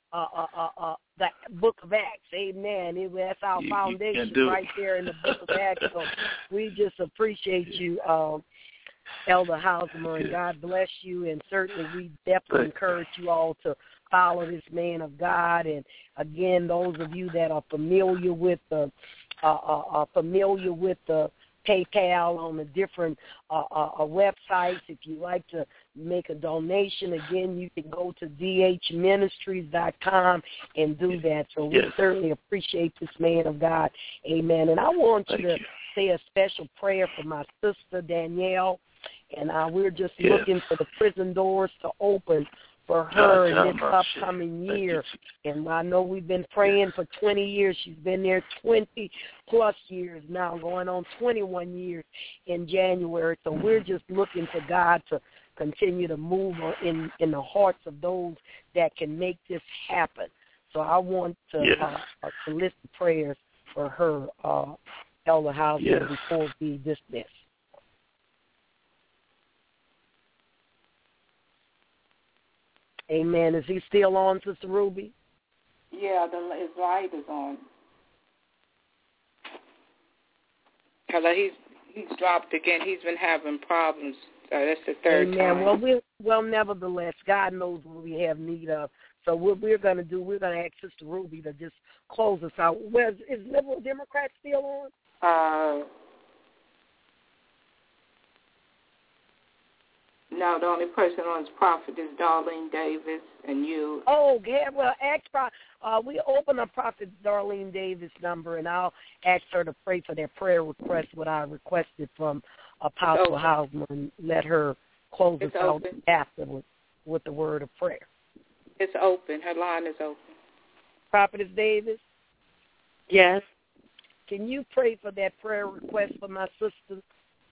uh, uh, uh, uh, the book of Acts. Amen. It, that's our you, foundation you right there in the book of Acts. So we just appreciate you, um, Elder Hausman, and God bless you. And certainly we definitely encourage you all to follow this man of God. And again, those of you that are familiar with the uh, uh, are familiar with the PayPal on the different uh, uh, websites. If you like to make a donation, again, you can go to d h ministries dot com and do that. So we yes. certainly appreciate this man of God. Amen. And I want Thank you to you. say a special prayer for my sister Danielle. And uh, we're just yes. looking for the prison doors to open for her in this upcoming year. And I know we've been praying for twenty years. She's been there twenty plus years now, going on twenty-one years in January. So we're just looking to God to continue to move in, in the hearts of those that can make this happen. So I want to yes. uh, to lift the prayers for her, uh, Elder Hausman, yes. before we dismiss. Amen. Is he still on, Sister Ruby? Yeah, the, his light is on. Hello, he's he's dropped again. He's been having problems. Uh, that's the third Amen. time. Well, we well, nevertheless, God knows what we have need of. So what we're going to do, we're going to ask Sister Ruby to just close us out. Where's, is Liberal Democrat still on? Uh. No, the only person on is Prophet is Darlene Davis and you. Oh, yeah, well, ask, uh, we open up Prophet Darlene Davis' number, and I'll ask her to pray for their prayer request, what I requested from Apostle Hausman. Let her close it's us open. out afterwards with the word of prayer. It's open. Her line is open. Prophetess Davis? Yes. Can you pray for that prayer request for my sister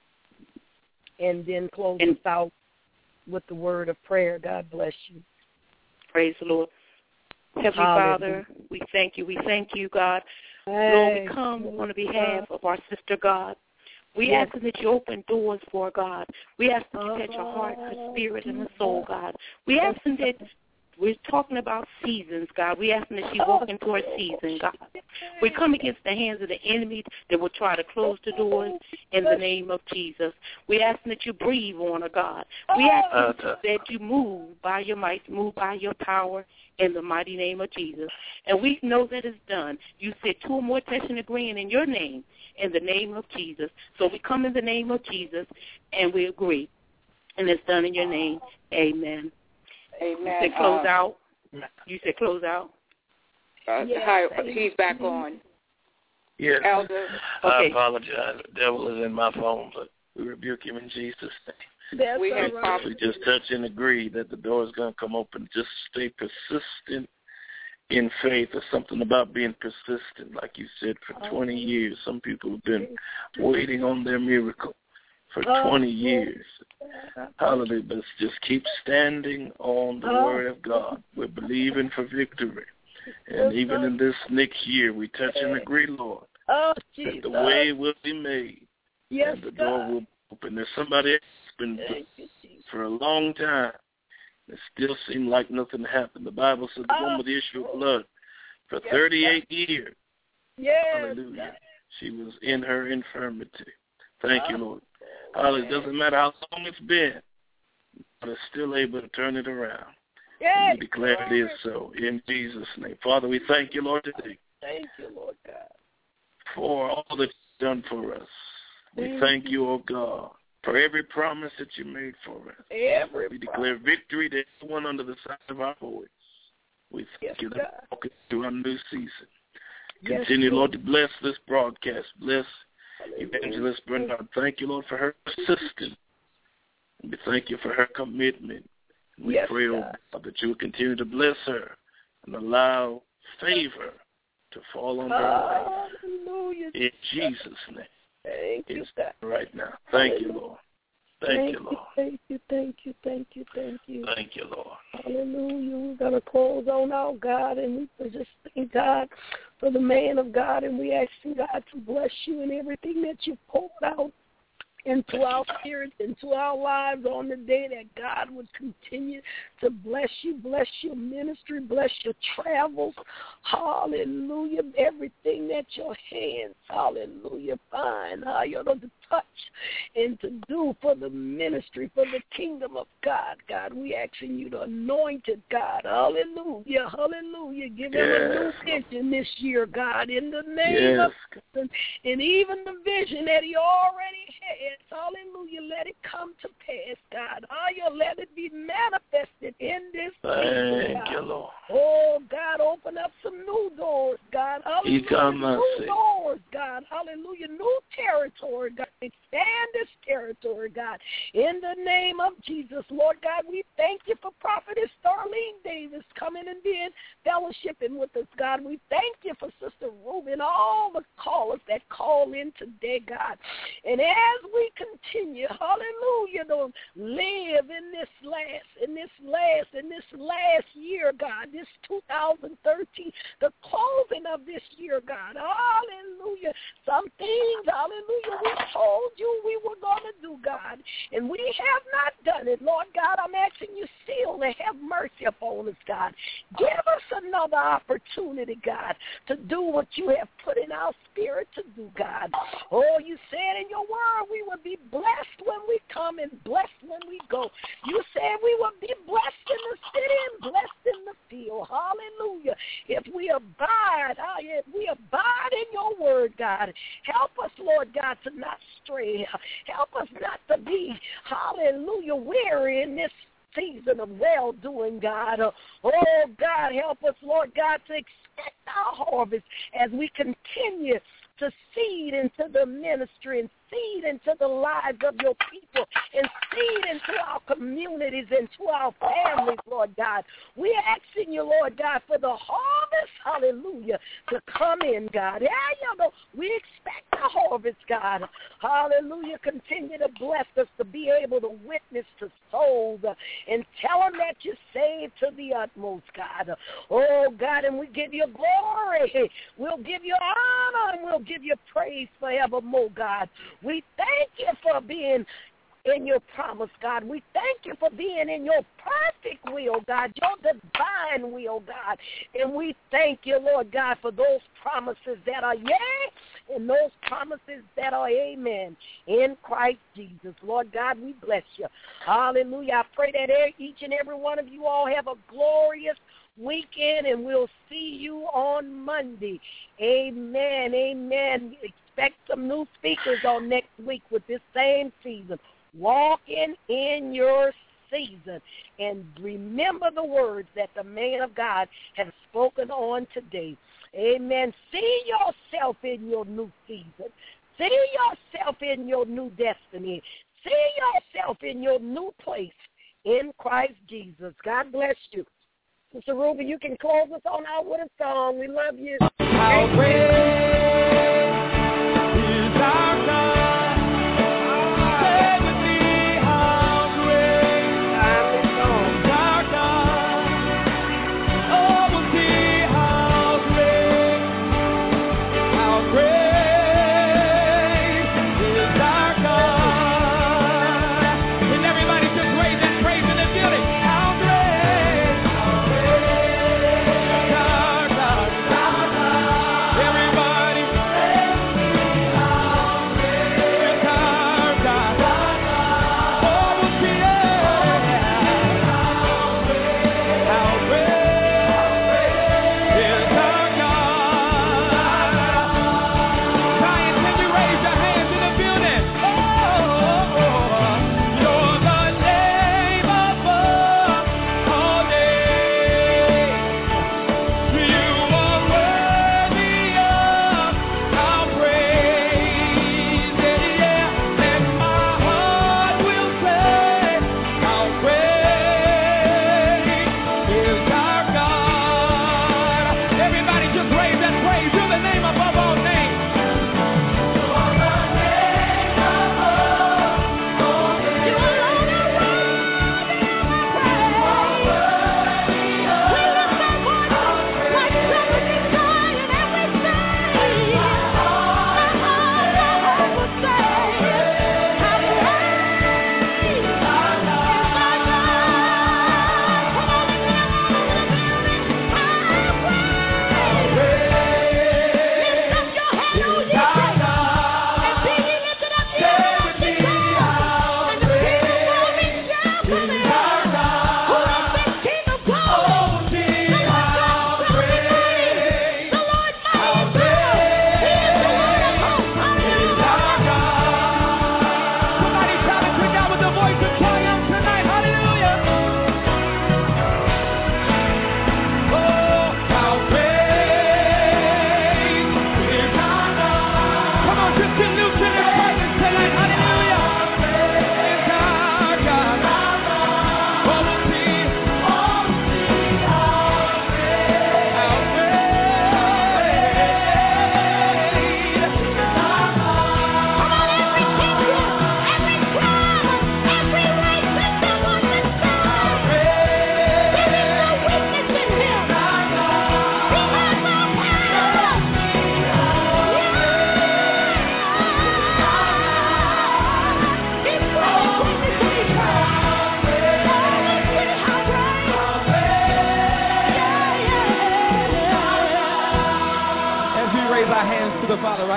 and then close and- us out with the word of prayer? God bless you. Praise the Lord. Heavenly Hallelujah. Father, we thank you. We thank you, God. Hey. Lord, we come on the behalf of our sister, God. We yes. ask that you open doors for God. We ask that you touch her heart, her spirit, and her soul, God. We ask that we're talking about seasons, God. We ask that she walk into her season, God. We come against the hands of the enemy that will try to close the doors in the name of Jesus. We ask that you breathe on her, God. We ask that you move by your might, move by your power in the mighty name of Jesus. And we know that it's done. You said two or more touching and agreeing in your name, in the name of Jesus. So we come in the name of Jesus, and we agree. And it's done in your name. Amen. Amen. You said close uh, out. You said close out. Uh, yes, hi, he's back on. Yes. Elder. I okay. apologize. The devil is in my phone, but we rebuke him in Jesus' name. That's we have right. We just touch and agree that the door is going to come open. Just stay persistent in faith. There's something about being persistent, like you said, for twenty years. Some people have been waiting on their miracle for twenty years. Hallelujah. But just keep standing on the word of God. We're believing for victory. And even in this next year, we touch and agree, Lord, oh, that the way will be made yes, and the door God. will open. There's somebody else been for a long time. It still seemed like nothing happened. The Bible says the oh. woman with the issue of blood for yes, thirty-eight God. years. Yes, Hallelujah. God. She was in her infirmity. Thank oh. you, Lord. Hallelujah. It doesn't matter how long it's been, but it's still able to turn it around. Yes, we declare Lord. It is so in Jesus' name. Father, we thank you, Lord, today. Thank you, Lord God, for all that you've done for us. We thank, thank you, oh God, for every promise that you made for us. Every we declare victory to everyone under the sound of our voice. We thank yes, you that we're walking through our new season. Yes, Continue, Lord, to bless this broadcast. Bless Evangelist Bernard. Thank you, Lord, for her persistence. And we thank you for her commitment. We yes, pray, oh God, that you will continue to bless her and allow favor to fall on her Hallelujah. in Jesus' name. Thank you, it's God. Right now. Thank Hallelujah. You, Lord. Thank, thank you, Lord. Thank you, thank you, thank you, thank you. Thank you, Lord. Hallelujah. We're going to close on out, God, and we just thank God for the man of God, and we ask God to bless you in everything that you poured out into our spirits, into our lives on the day that God would continue to bless you, bless your ministry, bless your travels. Hallelujah. Everything that your hands, hallelujah, find, hallelujah, to touch and to do for the ministry, for the kingdom of God. God, we asking you to anoint it, God. Hallelujah. Hallelujah. Give him yes. a new vision this year, God, in the name yes. of God. And even the vision that he already has, hallelujah, let it come to pass, God. Hallelujah, let it be manifested in this season, Thank you, Lord. Oh, God, open up some new doors, God. Hallelujah, new doors, God. Hallelujah, new territory, God. Expand this territory, God. In the name of Jesus, Lord God, we thank you for Prophetess Darlene Davis coming and being fellowshipping with us, God. We thank you for Sister Reuben, all the callers that call in today, God. And as we continue, hallelujah, to live in this last, in this last, in this last year, God, this two thousand thirteen, the closing of this year, God, hallelujah. Some things, hallelujah, we told you we were going to do, God, and we have not done it. Lord God, I'm asking you still to have mercy upon us, God. Give us another opportunity, God, to do what you have put in our spirit to do, God. Oh, you said in your word we will be blessed when we come and blessed when we go. You said we will be blessed in the city and blessed in the field. Hallelujah. If we abide, if we abide in your word, God, help us, Lord God, to not stray. Help us not to be, hallelujah, weary in this season of well-doing, God. Oh, God, help us, Lord God, to expect our harvest as we continue to seed into the ministry and seed into the lives of your people and seed into our communities and to our families, Lord God. We are asking you, Lord God, for the harvest, hallelujah, to come in, God. Yeah, you know, we expect the harvest, God. Hallelujah. Continue to bless us to be able to witness to souls uh, and tell them that you're saved to the utmost, God. Oh, God, and we give you glory. We'll give you honor and we'll give you praise forevermore, God. We thank you for being in your promise, God. We thank you for being in your perfect will, God, your divine will, God. And we thank you, Lord God, for those promises that are yea and those promises that are amen in Christ Jesus. Lord God, we bless you. Hallelujah. I pray that each and every one of you all have a glorious weekend, and we'll see you on Monday. Amen. Amen. Expect some new speakers on next week with this same season. Walking in your season. And remember the words that the man of God has spoken on today. Amen. See yourself in your new season. See yourself in your new destiny. See yourself in your new place in Christ Jesus. God bless you. Sister Ruby, you can close us on out with a song. We love you. How great is our God. Say with me, how great is our God. Oh, we'll see how great, how great is our God. And everybody just raise that praise in the building. How great. Everybody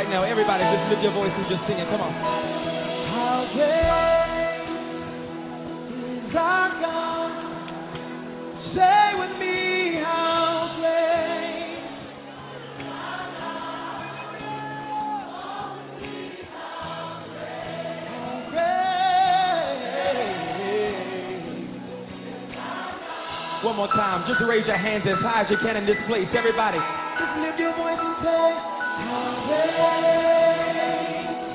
now. Everybody just lift your voice and just sing it. Come on. How great is our God. Say with me, how great. How great. One more time. Just raise your hands as high as you can in this place. Everybody, just lift your voice and say, how great.